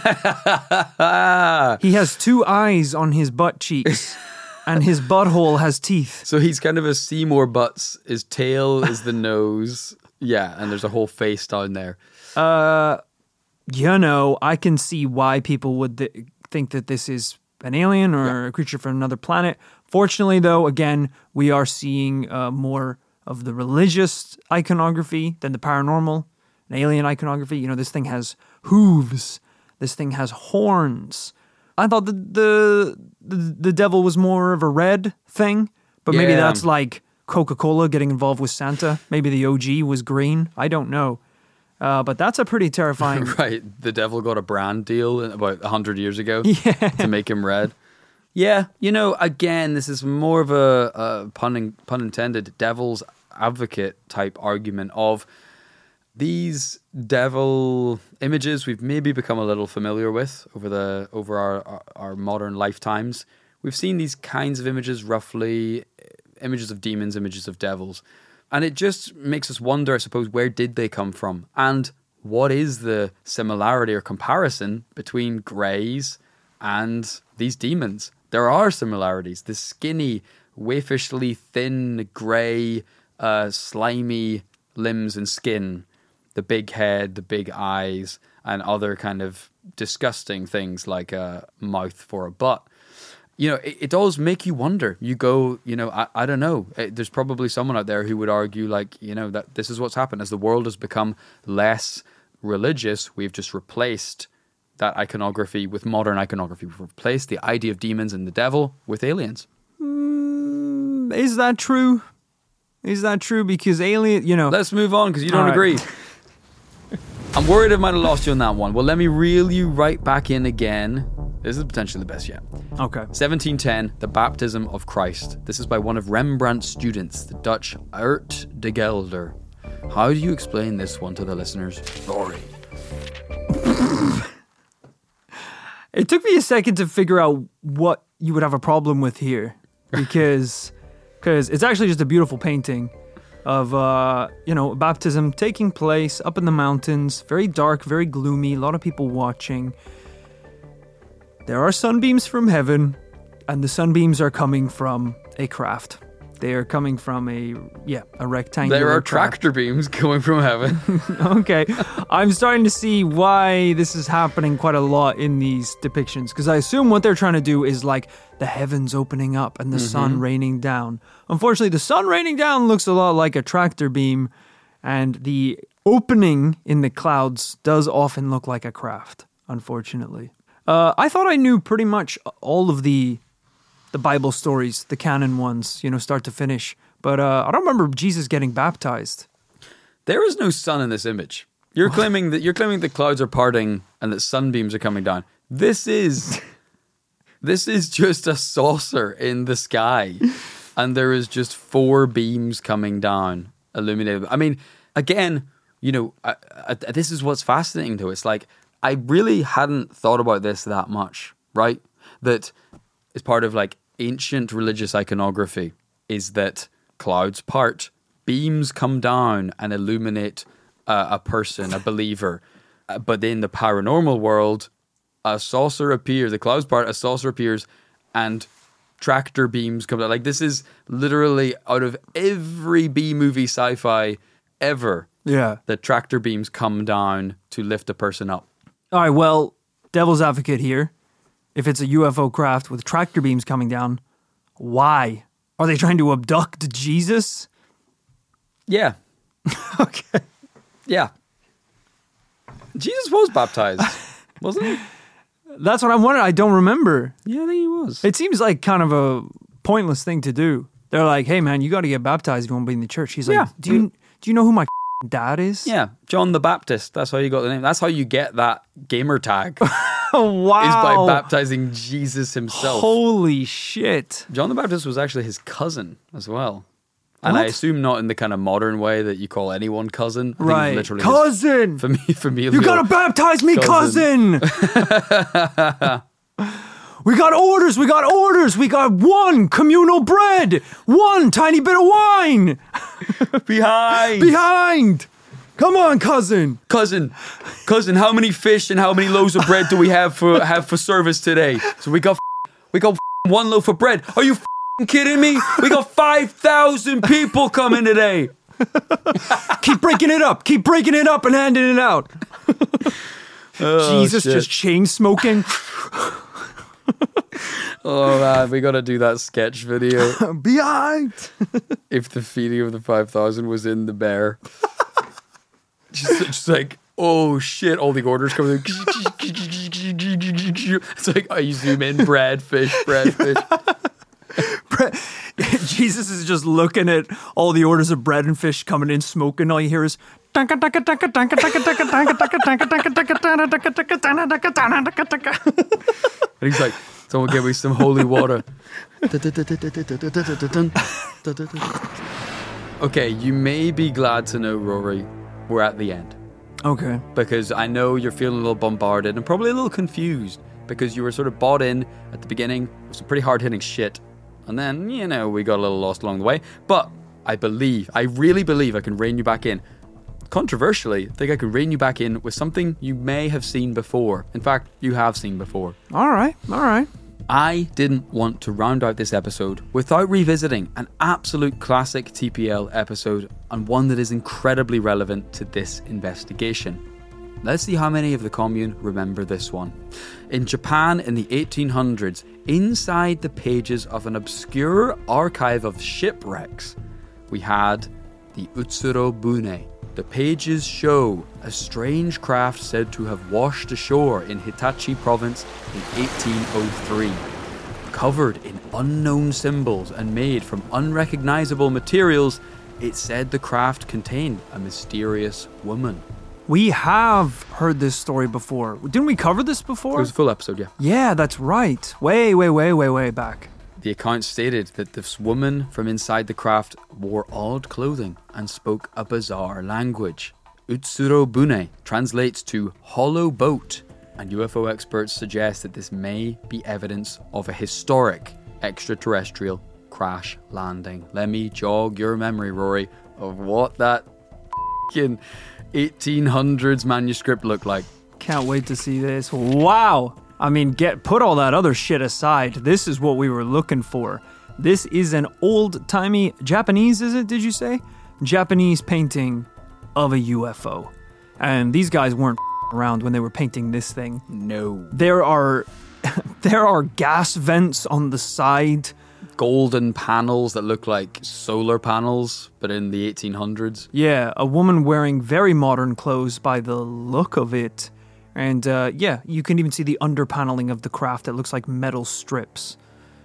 He has two eyes on his butt cheeks, and his butthole has teeth.
So he's kind of a Seymour Butts. His tail is the nose. Yeah, and there's a whole face down there.
Uh, you know, I can see why people would th- think that this is an alien or
Yeah.
a creature from another planet. Fortunately, though, again, we are seeing uh, more of the religious iconography than the paranormal and alien iconography. You know, this thing has hooves. This thing has horns. I thought the the the, the devil was more of a red thing, but maybe
Yeah.
that's like Coca-Cola getting involved with Santa. Maybe the O G was green. I don't know. Uh, but that's a pretty terrifying...
Right, the devil got a brand deal about one hundred years ago
Yeah.
to make him red. Yeah, you know, again, this is more of a, a pun, in, pun intended, devil's advocate type argument of These devil images we've maybe become a little familiar with over the over our, our, our modern lifetimes. We've seen these kinds of images roughly, images of demons, images of devils. And it just makes us wonder, I suppose, where did they come from? And what is the similarity or comparison between greys and these demons? There are similarities. The skinny, waifishly thin, grey, uh, slimy limbs and skin, the big head, the big eyes, and other kind of disgusting things like a mouth for a butt. You know, it, it does make you wonder. You go, you know, I, I don't know. It, there's probably someone out there who would argue, like, you know, that this is what's happened. As the world has become less religious, we've just replaced that iconography with modern iconography. We've replaced the idea of demons and the devil with aliens.
Mm, is that true? Is that true? Because alien, you know...
Let's move on, because you don't
All right.
agree. I'm worried I might have lost you on that one. Well, let me reel you right back in again. This is potentially the best yet.
Okay.
seventeen ten, The Baptism of Christ. This is by one of Rembrandt's students, the Dutch Art de Gelder. How do you explain this one to the listeners? Rory.
It took me a second to figure out what you would have a problem with here. Because because it's actually just a beautiful painting of, uh, you know, baptism taking place up in the mountains. Very dark, very gloomy, a lot of people watching. There are sunbeams from heaven, and the sunbeams are coming from a craft. They are coming from a, yeah, a rectangular
There are
craft.
tractor beams coming from heaven.
Okay. I'm starting to see why this is happening quite a lot in these depictions, because I assume what they're trying to do is like the heavens opening up and the mm-hmm. sun raining down. Unfortunately, the sun raining down looks a lot like a tractor beam, and the opening in the clouds does often look like a craft, unfortunately. Uh, I thought I knew pretty much all of the the Bible stories, the canon ones, you know, start to finish. But uh, I don't remember Jesus getting baptized.
There is no sun in this image. You're claiming that you're claiming the clouds are parting and that sunbeams are coming down. This is this is just a saucer in the sky, and there is just four beams coming down, illuminated. I mean, again, you know, I, I, this is what's fascinating to us. Like, I really hadn't thought about this that much, right? That is part of like ancient religious iconography, is that clouds part, beams come down and illuminate uh, a person, a believer. Uh, but in the paranormal world, a saucer appears, the clouds part, a saucer appears, and tractor beams come down. Like, this is literally out of every B-movie sci-fi ever.
Yeah.
The tractor beams come down to lift a person up.
All right, well, devil's advocate here. If it's a U F O craft with tractor beams coming down, why? Are they trying to abduct Jesus?
Yeah.
Okay.
Yeah. Jesus was baptized, wasn't he?
That's what I'm wondering. I don't remember.
Yeah, I think he was.
It seems like kind of a pointless thing to do. They're like, hey, man, you got to get baptized if you want to be in the church. He's like,
Yeah.
do you do you know who my dad is?
Yeah, John the Baptist. That's how you got the name. That's how you get that gamer tag.
Oh, wow.
Is by baptizing Jesus himself.
Holy shit.
John the Baptist was actually his cousin as well. And
What?
I assume not in the kind of modern way that you call anyone cousin. I think it was
Right.
literally
Cousin!
his fami- familial.
You gotta baptize me, cousin!
cousin.
We got orders, we got orders, we got one communal bread, one tiny bit of wine
Behind.
behind. Come on, cousin.
Cousin, cousin, how many fish and how many loaves of bread do we have for have for service today? So we got we got one loaf of bread. Are you kidding me? We got five thousand people coming today.
Keep breaking it up, keep breaking it up and handing it out.
Oh,
Jesus
shit.
just chain smoking.
Oh man, we gotta do that sketch video.
Behind.
If the feeding of the five thousand was in the bear. Just, just like, oh shit, all the orders come in. It's like, oh, you zoom in, bread, fish, bread, fish.
Jesus is just looking at all the orders of bread and fish coming in, smoking. All you hear is. And
he's like, someone give me some holy water. Okay, you may be glad to know, Rory, we're at the end.
Okay.
Because I know you're feeling a little bombarded and probably a little confused because you were sort of bought in at the beginning with some pretty hard-hitting shit. And then, you know, we got a little lost along the way. But I believe, I really believe I can rein you back in. Controversially, I think I can rein you back in with something you may have seen before. In fact, you have seen before.
All right, all right.
I didn't want to round out this episode without revisiting an absolute classic T P L episode and one that is incredibly relevant to this investigation. Let's see how many of the commune remember this one. In Japan in the eighteen hundreds, inside the pages of an obscure archive of shipwrecks, we had the Utsuro Bune. The pages show a strange craft said to have washed ashore in Hitachi province in eighteen oh three. Covered in unknown symbols and made from unrecognizable materials, it said the craft contained a mysterious woman.
We have heard this story before. Didn't we cover this before?
It was a full episode, yeah.
Yeah, that's right. Way, way, way, way, way back.
The account stated that this woman from inside the craft wore odd clothing and spoke a bizarre language. Utsuro Bune translates to hollow boat, and U F O experts suggest that this may be evidence of a historic extraterrestrial crash landing. Let me jog your memory, Rory, of what that f***ing eighteen hundreds manuscript looked like.
Can't wait to see this. Wow! I mean, get put all that other shit aside. This is what we were looking for. This is an old-timey Japanese, is it, did you say? Japanese painting of a U F O. And these guys weren't around when they were painting this thing.
No.
There are there are gas vents on the side.
Golden panels that look like solar panels, but in the eighteen hundreds.
Yeah, a woman wearing very modern clothes by the look of it. And uh, yeah, you can even see the underpaneling of the craft that looks like metal strips.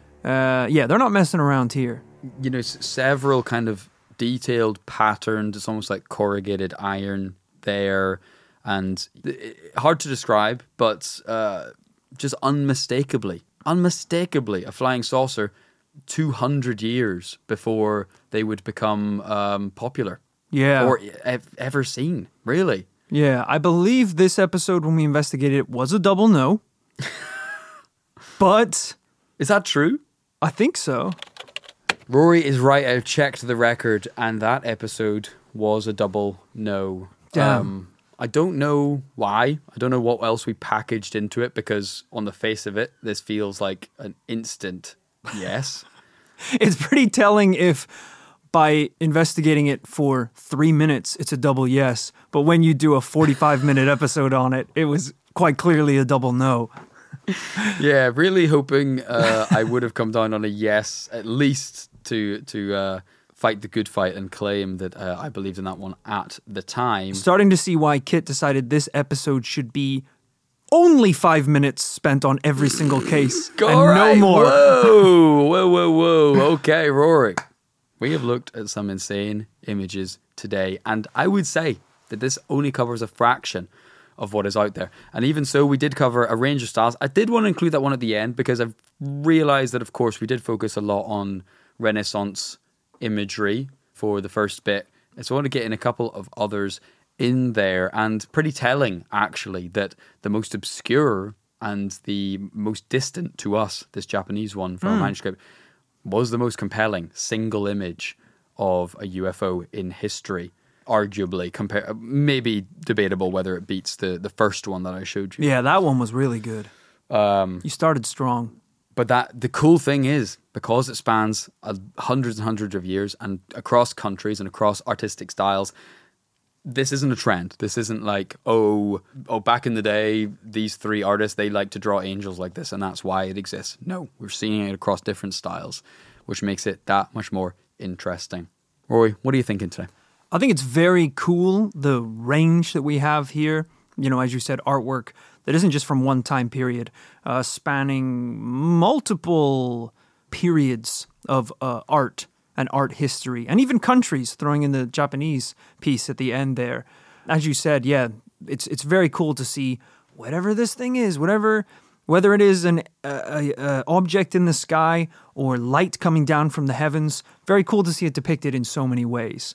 Uh, yeah, they're not messing around here.
You know, s- several kind of detailed patterns. It's almost like corrugated iron there. And it, hard to describe, but uh, just unmistakably, unmistakably a flying saucer two hundred years before they would become um, popular.
Yeah.
Or e- ever seen, really.
Yeah, I believe this episode, when we investigated it, was a double no. But
Is that true?
I think so.
Rory is right. I've checked the record, and that episode was a double no.
Damn.
Um, I don't know why. I don't know what else we packaged into it, because on the face of it, this feels like an instant yes.
It's pretty telling if by investigating it for three minutes, it's a double yes. But when you do a forty-five minute episode on it, it was quite clearly a double no.
Yeah, really hoping uh, I would have come down on a yes, at least to to uh, fight the good fight and claim that uh, I believed in that one at the time.
Starting to see why Kit decided this episode should be only five minutes spent on every single case and
Alright,
no more.
Whoa, whoa, whoa, whoa. Okay, Rory. We have looked at some insane images today, and I would say that this only covers a fraction of what is out there. And even so, we did cover a range of styles. I did want to include that one at the end because I've realized that, of course, we did focus a lot on Renaissance imagery for the first bit. So I want to get in a couple of others in there, and pretty telling, actually, that the most obscure and the most distant to us, this Japanese one from
Mm.
our manuscript, was the most compelling single image of a U F O in history. Arguably, compare, maybe debatable whether it beats the, the first one that I showed you.
Yeah, that one was really good.
Um,
You started strong.
but that the cool thing is, because it spans uh, hundreds and hundreds of years and across countries and across artistic styles, this isn't a trend. This isn't like, oh, oh, back in the day, these three artists, they like to draw angels like this, and that's why it exists. No, we're seeing it across different styles, which makes it that much more interesting. Rory, what are you thinking today?
I think it's very cool, the range that we have here. You know, as you said, artwork that isn't just from one time period, uh, spanning multiple periods of uh, art and art history, and even countries, throwing in the Japanese piece at the end there. As you said, yeah, it's it's very cool to see whatever this thing is, whatever, whether it is an uh, a, a object in the sky or light coming down from the heavens. Very cool to see it depicted in so many ways.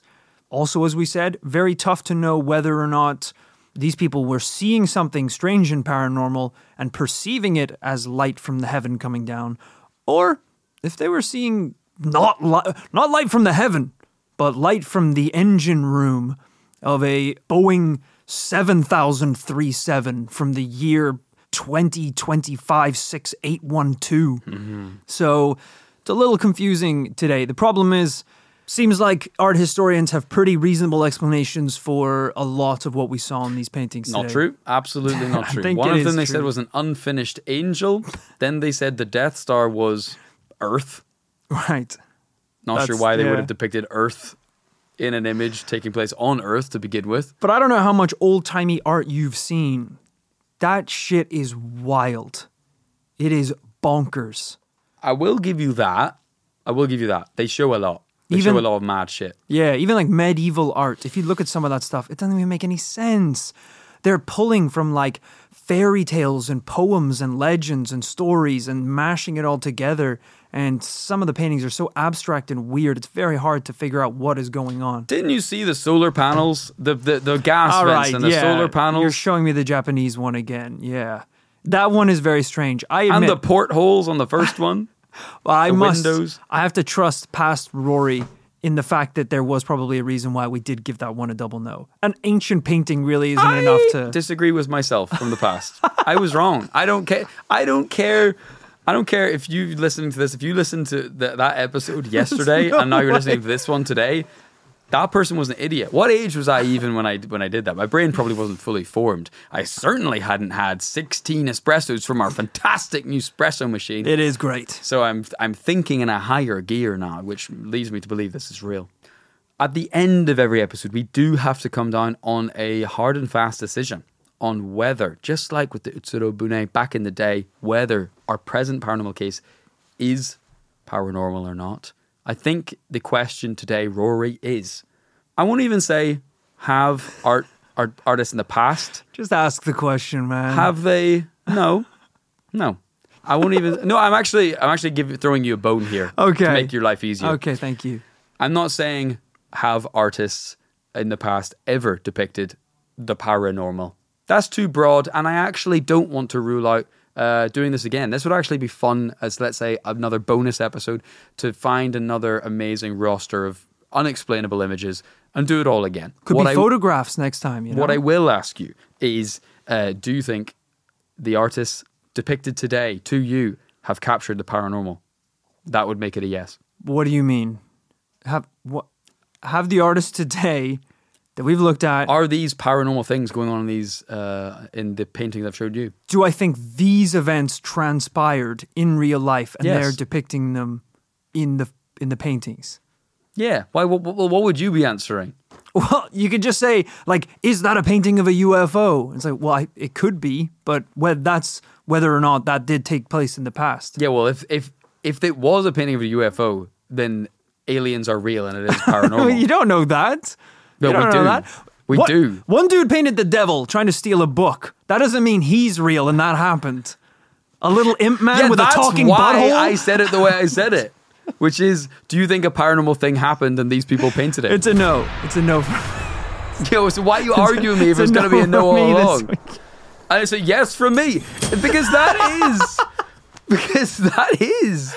Also, as we said, very tough to know whether or not these people were seeing something strange and paranormal and perceiving it as light from the heaven coming down, or if they were seeing not li- not light from the heaven, but light from the engine room of a Boeing seven thousand thirty-seven from the year twenty twenty-five six eight one two. Mm-hmm. So it's a little confusing today. The problem is, seems like art historians have pretty reasonable explanations for a lot of what we saw in these paintings
Not
today.
true. Absolutely not
I
true.
think
One
it
of them
is
they
true.
said was an unfinished angel. Then they said the Death Star was Earth.
Right.
Not
That's-
sure why they
yeah.
would have depicted Earth in an image taking place on Earth to begin with.
But I don't know how much old-timey art you've seen. That shit is wild. It is bonkers.
I will give you that. I will give you that. They show a lot. They
Even-
show a lot of mad shit.
Yeah, even like medieval art, if you look at some of that stuff, it doesn't even make any sense. They're pulling from like fairy tales and poems and legends and stories and mashing it all together. And some of the paintings are so abstract and weird, it's very hard to figure out what is going on.
Didn't you see the solar panels? The the, the gas
All
vents
right,
and the
yeah.
solar panels?
You're showing me the Japanese one again. Yeah. That one is very strange. I admit,
and the portholes on the first one?
well, I
the
must,
windows.
I have to trust past Rory in the fact that there was probably a reason why we did give that one a double no. An ancient painting really isn't
I
enough to...
disagree with myself from the past. I was wrong. I don't care. I don't care. I don't care if you listening to this. If you listened to the, that episode yesterday
no
and now you're
way.
listening to this one today, that person was an idiot. What age was I even when I when I did that? My brain probably wasn't fully formed. I certainly hadn't had sixteen espressos from our fantastic new espresso machine.
It is great.
So I'm I'm thinking in a higher gear now, which leads me to believe this is real. At the end of every episode, we do have to come down on a hard and fast decision on whether, just like with the Utsuro Bune back in the day, whether our present paranormal case is paranormal or not. I think the question today, Rory, is, I won't even say have art, art artists in the past,
Just ask the question, man.
have they? No, no. I won't even. No, I'm actually, I'm actually giving throwing you a bone here
Okay.
to make your life easier.
Okay, thank you.
I'm not saying have artists in the past ever depicted the paranormal. That's too broad, and I actually don't want to rule out uh, doing this again. This would actually be fun as, let's say, another bonus episode to find another amazing roster of unexplainable images and do it all again.
Could
what
be
I,
photographs next time, you know?
What I will ask you is, uh, do you think the artists depicted today to you have captured the paranormal? That would make it a yes.
What do you mean? Have what? Have the artists today that we've looked at,
Are these paranormal things going on in these uh, in the paintings I've showed you?
do I think these events transpired in real life and
Yes.
they're depicting them in the in the paintings?
Yeah. Why? What, what, what would you be answering?
Well, you could just say, like, is that a painting of a U F O? It's like, well, I, it could be, but whether that's whether or not that did take place in the past.
Yeah. Well, if if if it was a painting of a U F O, then aliens are real and it is paranormal.
You don't know that.
No,
You don't
we
know
do.
that.
We
What-
do.
One dude painted the devil trying to steal a book. That doesn't mean he's real and that happened. A little imp man
Yeah,
with a
that's
talking
why
butthole.
I said it the way I said it. Which is, do you think a paranormal thing happened and these people painted it?
It's a no. It's a no. For,
Yo, so why are you arguing me if
it's
it's
a
going to be a
no
no
from me
all
this
along?
week.
And it's a yes from me. Because that is. Because that is.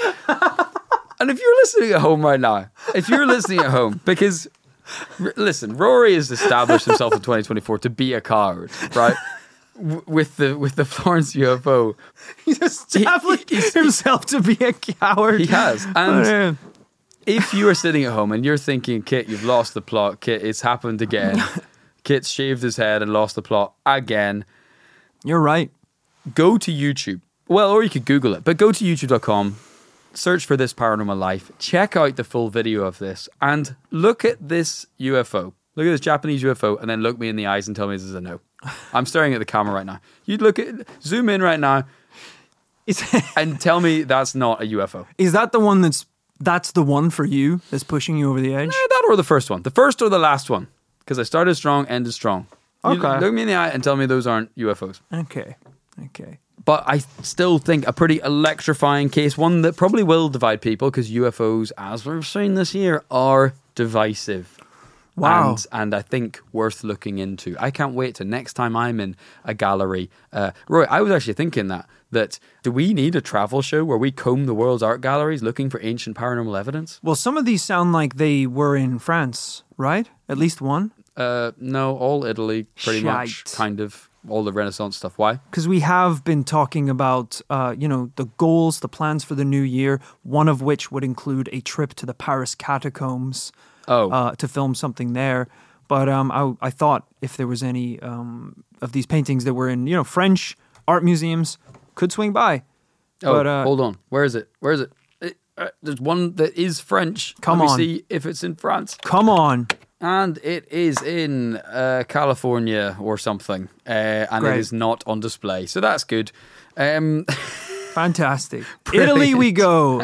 And if you're listening at home right now, if you're listening at home, because, r- listen, Rory has established himself in twenty twenty-four to be a coward, right? W- with the with the Florence U F O.
He's established
he's-
himself to be a coward.
He has.
Oh,
And
man.
if you are sitting at home and you're thinking, Kit, you've lost the plot, Kit, it's happened again. Kit's shaved his head and lost the plot again.
You're right.
Go to YouTube. Well, or you could Google it, but go to youtube dot com, search for This Paranormal Life, check out the full video of this, and look at this U F O. Look at this Japanese U F O, and then look me in the eyes and tell me this is a no. I'm staring at the camera right now. You look at, zoom in right now,
Is,
and tell me that's not a U F O.
is that the one that's that's the one for you that's pushing you over the edge?
Eh, that or the first one. The first or the last one. Because I started strong, ended strong. You
Okay.
look me in the eye and tell me those aren't U F Os.
Okay. Okay.
But I still think a pretty electrifying case, one that probably will divide people, because U F Os, as we've seen this year, are divisive.
Wow.
And, and I think worth looking into. I can't wait to next time I'm in a gallery. Uh, Roy, I was actually thinking that, that do we need a travel show where we comb the world's art galleries looking for ancient paranormal evidence?
Well, some of these sound like they were in France, right? At least one?
Uh, no, all Italy, pretty much,
Shite.
kind of. All the Renaissance stuff. Why?
Because we have been talking about, uh, you know, the goals, the plans for the new year, one of which would include a trip to the Paris catacombs
Oh.
uh, to film something there. But um, I, I thought if there was any um, of these paintings that were in, you know, French art museums, could swing by.
Oh,
but, uh,
hold on. Where is it? Where is it? it uh, there's one that is French.
Come
Let me
on.
see if it's in France.
Come on.
And it is in uh, California or something. Uh, and
Great.
it is not on display. So that's good. Um,
Fantastic.
Brilliant.
Italy we go.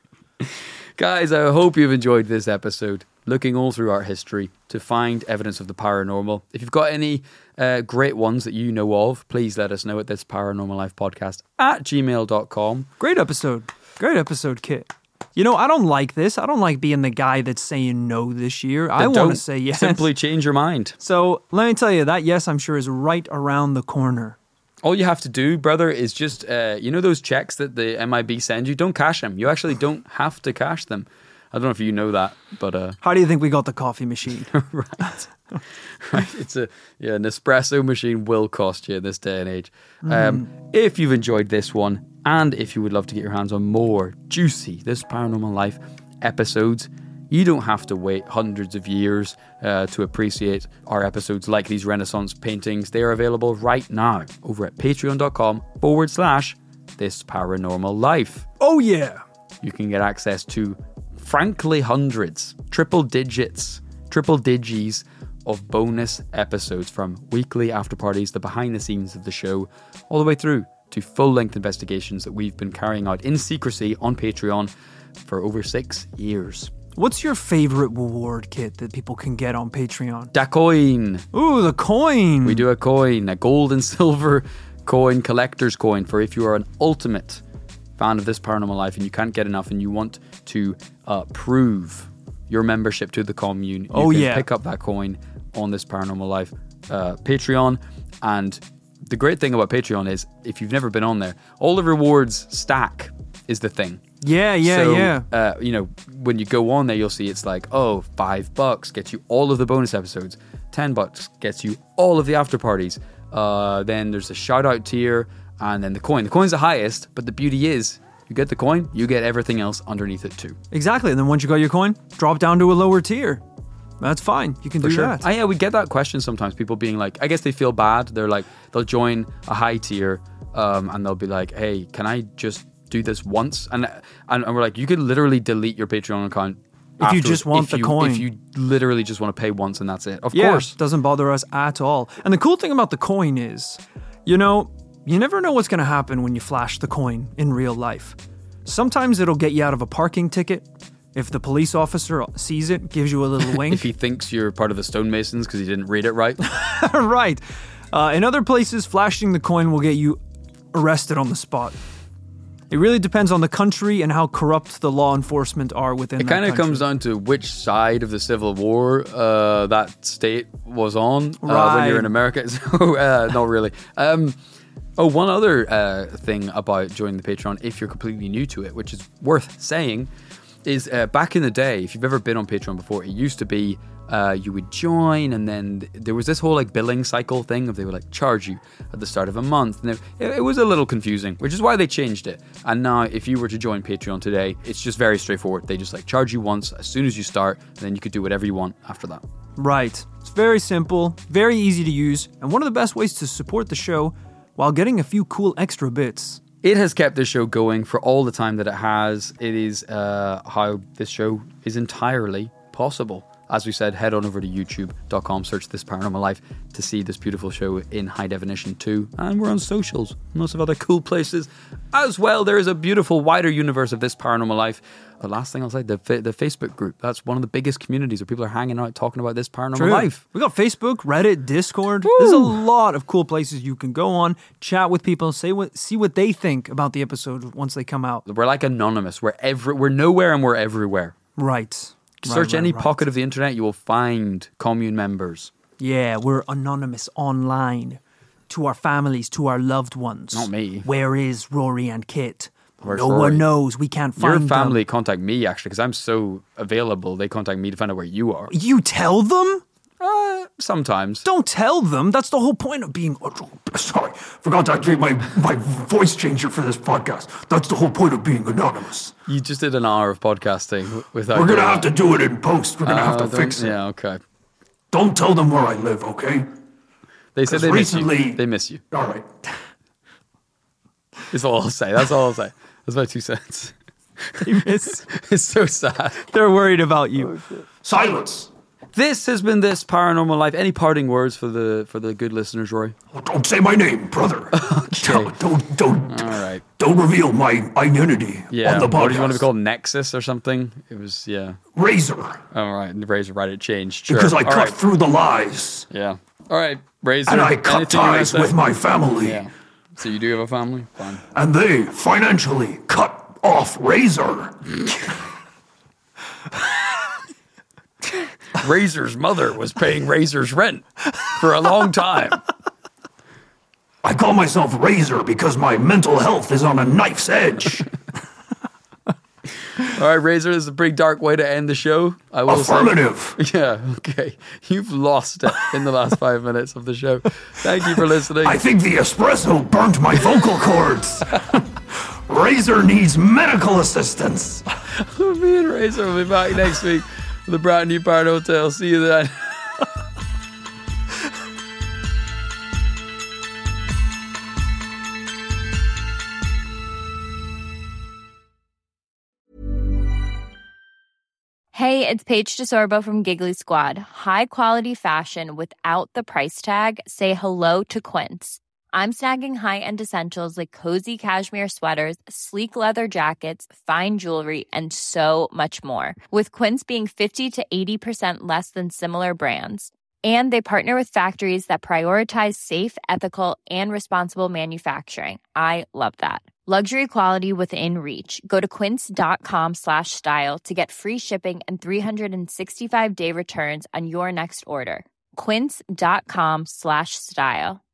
guys, I hope you've enjoyed this episode. Looking all through art history to find evidence of the paranormal. If you've got any uh, great ones that you know of, please let us know at this paranormal life podcast at gmail dot com.
Great episode. Great episode, Kit. You know, I don't like this. I don't like being the guy that's saying no this year. I want to
Don't
say yes.
Simply change your mind.
So let me tell you, that yes, I'm sure, is right around the corner.
All you have to do, brother, is just, uh, you know those checks that the M I B sends you? Don't cash them. You actually don't have to cash them. I don't know if you know that, but... Uh,
How do you think we got the coffee machine?
right. right. It's a yeah, an espresso machine will cost you in this day and age. Um, if you've enjoyed this one, and if you would love to get your hands on more juicy This Paranormal Life episodes, you don't have to wait hundreds of years uh, to appreciate our episodes like these Renaissance paintings. They are available right now over at patreon.com forward slash This Paranormal Life.
Oh, yeah.
You can get access to, frankly, hundreds, triple digits, triple digis of bonus episodes from weekly after parties, the behind the scenes of the show, all the way through to full-length investigations that we've been carrying out in secrecy on Patreon for over six years.
What's your favorite reward kit that people can get on Patreon?
Da coin.
Ooh, the coin.
We do a coin, a gold and silver coin, collector's coin, for if you are an ultimate fan of This Paranormal Life and you can't get enough and you want to uh, prove your membership to the commune, you
Oh,
can
yeah.
pick up that coin on This Paranormal Life uh, Patreon. And the great thing about Patreon is, if you've never been on there, all the rewards stack is the thing.
Yeah, yeah,
so,
yeah.
Uh, you know, when you go on there, you'll see it's like, oh, five bucks gets you all of the bonus episodes. Ten bucks gets you all of the after parties. Uh, then there's a shout out tier, and then the coin. The coin's the highest, but the beauty is, you get the coin, you get everything else underneath it too.
Exactly. And then once you got your coin, drop down to a lower tier. That's fine. You can
For
do
sure.
that.
Ah, yeah, we get that question sometimes. People being like, I guess they feel bad. They're like, they'll join a high tier, um, and they'll be like, hey, can I just do this once? And and, and we're like, you could literally delete your Patreon account
If you
afterwards
just want
if
the
you,
coin.
If you literally just want to pay once and that's it. Of
yeah,
course.
doesn't bother us at all. And the cool thing about the coin is, you know, you never know what's going to happen when you flash the coin in real life. Sometimes it'll get you out of a parking ticket. If the police officer sees it, gives you a little wink.
If he thinks you're part of the stonemasons because he didn't read it right.
Right. Uh, in other places, flashing the coin will get you arrested on the spot. It really depends on the country and how corrupt the law enforcement are within
It
that
kind of
country.
comes down to which side of the Civil War uh, that state was on uh, when
Right.
you're in America. So, uh, not really. Um, oh, one other uh, thing about joining the Patreon, if you're completely new to it, which is worth saying, is uh, back in the day, if you've ever been on Patreon before, it used to be uh, you would join, and then th- there was this whole like billing cycle thing of they would like charge you at the start of a month, and it, it was a little confusing, which is why they changed it. And now, if you were to join Patreon today, it's just very straightforward. They just like charge you once as soon as you start, and then you could do whatever you want after that.
Right. It's very simple, very easy to use, and one of the best ways to support the show while getting a few cool extra bits.
It has kept this show going for all the time that it has. It is uh, how this show is entirely possible. As we said, head on over to youtube dot com, search This Paranormal Life to see this beautiful show in high definition too. And we're on socials, lots of other cool places as well. There is a beautiful wider universe of This Paranormal Life. The last thing I'll say, the, the Facebook group. That's one of the biggest communities where people are hanging out talking about This Paranormal
True.
Life.
We got Facebook, Reddit, Discord. There's a lot of cool places you can go on, chat with people, say what, see what they think about the episode once they come out.
We're like anonymous. We're every, we're nowhere and we're everywhere.
Right.
Search
right,
any
right.
pocket of the internet, you will find commune members.
Yeah, we're anonymous online to our families, to our loved ones.
Not me.
Where is Rory and Kit?
Where's
no
Rory?
one knows. We can't find
Your family
them.
contact me, actually, because I'm so available. They contact me to find out where you are.
You tell them?
Uh, sometimes.
Don't tell them. That's the whole point of being...
Sorry, forgot to activate my, my voice changer for this podcast. That's the whole point of being anonymous.
You just did an hour of podcasting w- without...
We're gonna
doing
have to
that.
do it in post. We're gonna have to
Uh,
fix
don't-
it.
Yeah, okay.
Don't tell them where I live, okay?
They said
'Cause
they miss you.
recently-
They miss you.
All right.
That's all I'll say. That's all I'll say. That's my two cents.
They miss.
It's so sad.
They're worried about you.
Silence.
This has been This Paranormal Life. Any parting words for the for the good listeners, Rory?
Oh, don't say my name, brother. Don't, don't, don't,
All right.
don't reveal my identity
Yeah.
on the podcast.
What did you want to be called? Nexus or something? It was, yeah.
Razor.
All right. The Razor, right. It changed. Sure.
Because I
All
cut
right.
through the lies.
Yeah. All right. Razor.
And I cut
anything you wanna
ties
say?
with my family.
Yeah. So you do have a family? Fine.
And they financially cut off Razor.
Razor's mother was paying Razor's rent for a long time.
I call myself Razor because my mental health is on a knife's edge.
All right, Razor, this is a pretty dark way to end the show. I will say.
Affirmative.
Yeah, okay. You've lost it in the last five minutes of the show. Thank you for listening.
I think the espresso burnt my vocal cords. Razor needs medical assistance.
Me and Razor will be back next week with a brand new Paranormal Tale. See you then.
Hey, it's Paige DeSorbo from Giggly Squad. High quality fashion without the price tag. Say hello to Quince. I'm snagging high-end essentials like cozy cashmere sweaters, sleek leather jackets, fine jewelry, and so much more. With Quince being fifty to eighty percent less than similar brands. And they partner with factories that prioritize safe, ethical, and responsible manufacturing. I love that. Luxury quality within reach. Go to quince.com slash style to get free shipping and three sixty-five day returns on your next order. Quince.com slash style.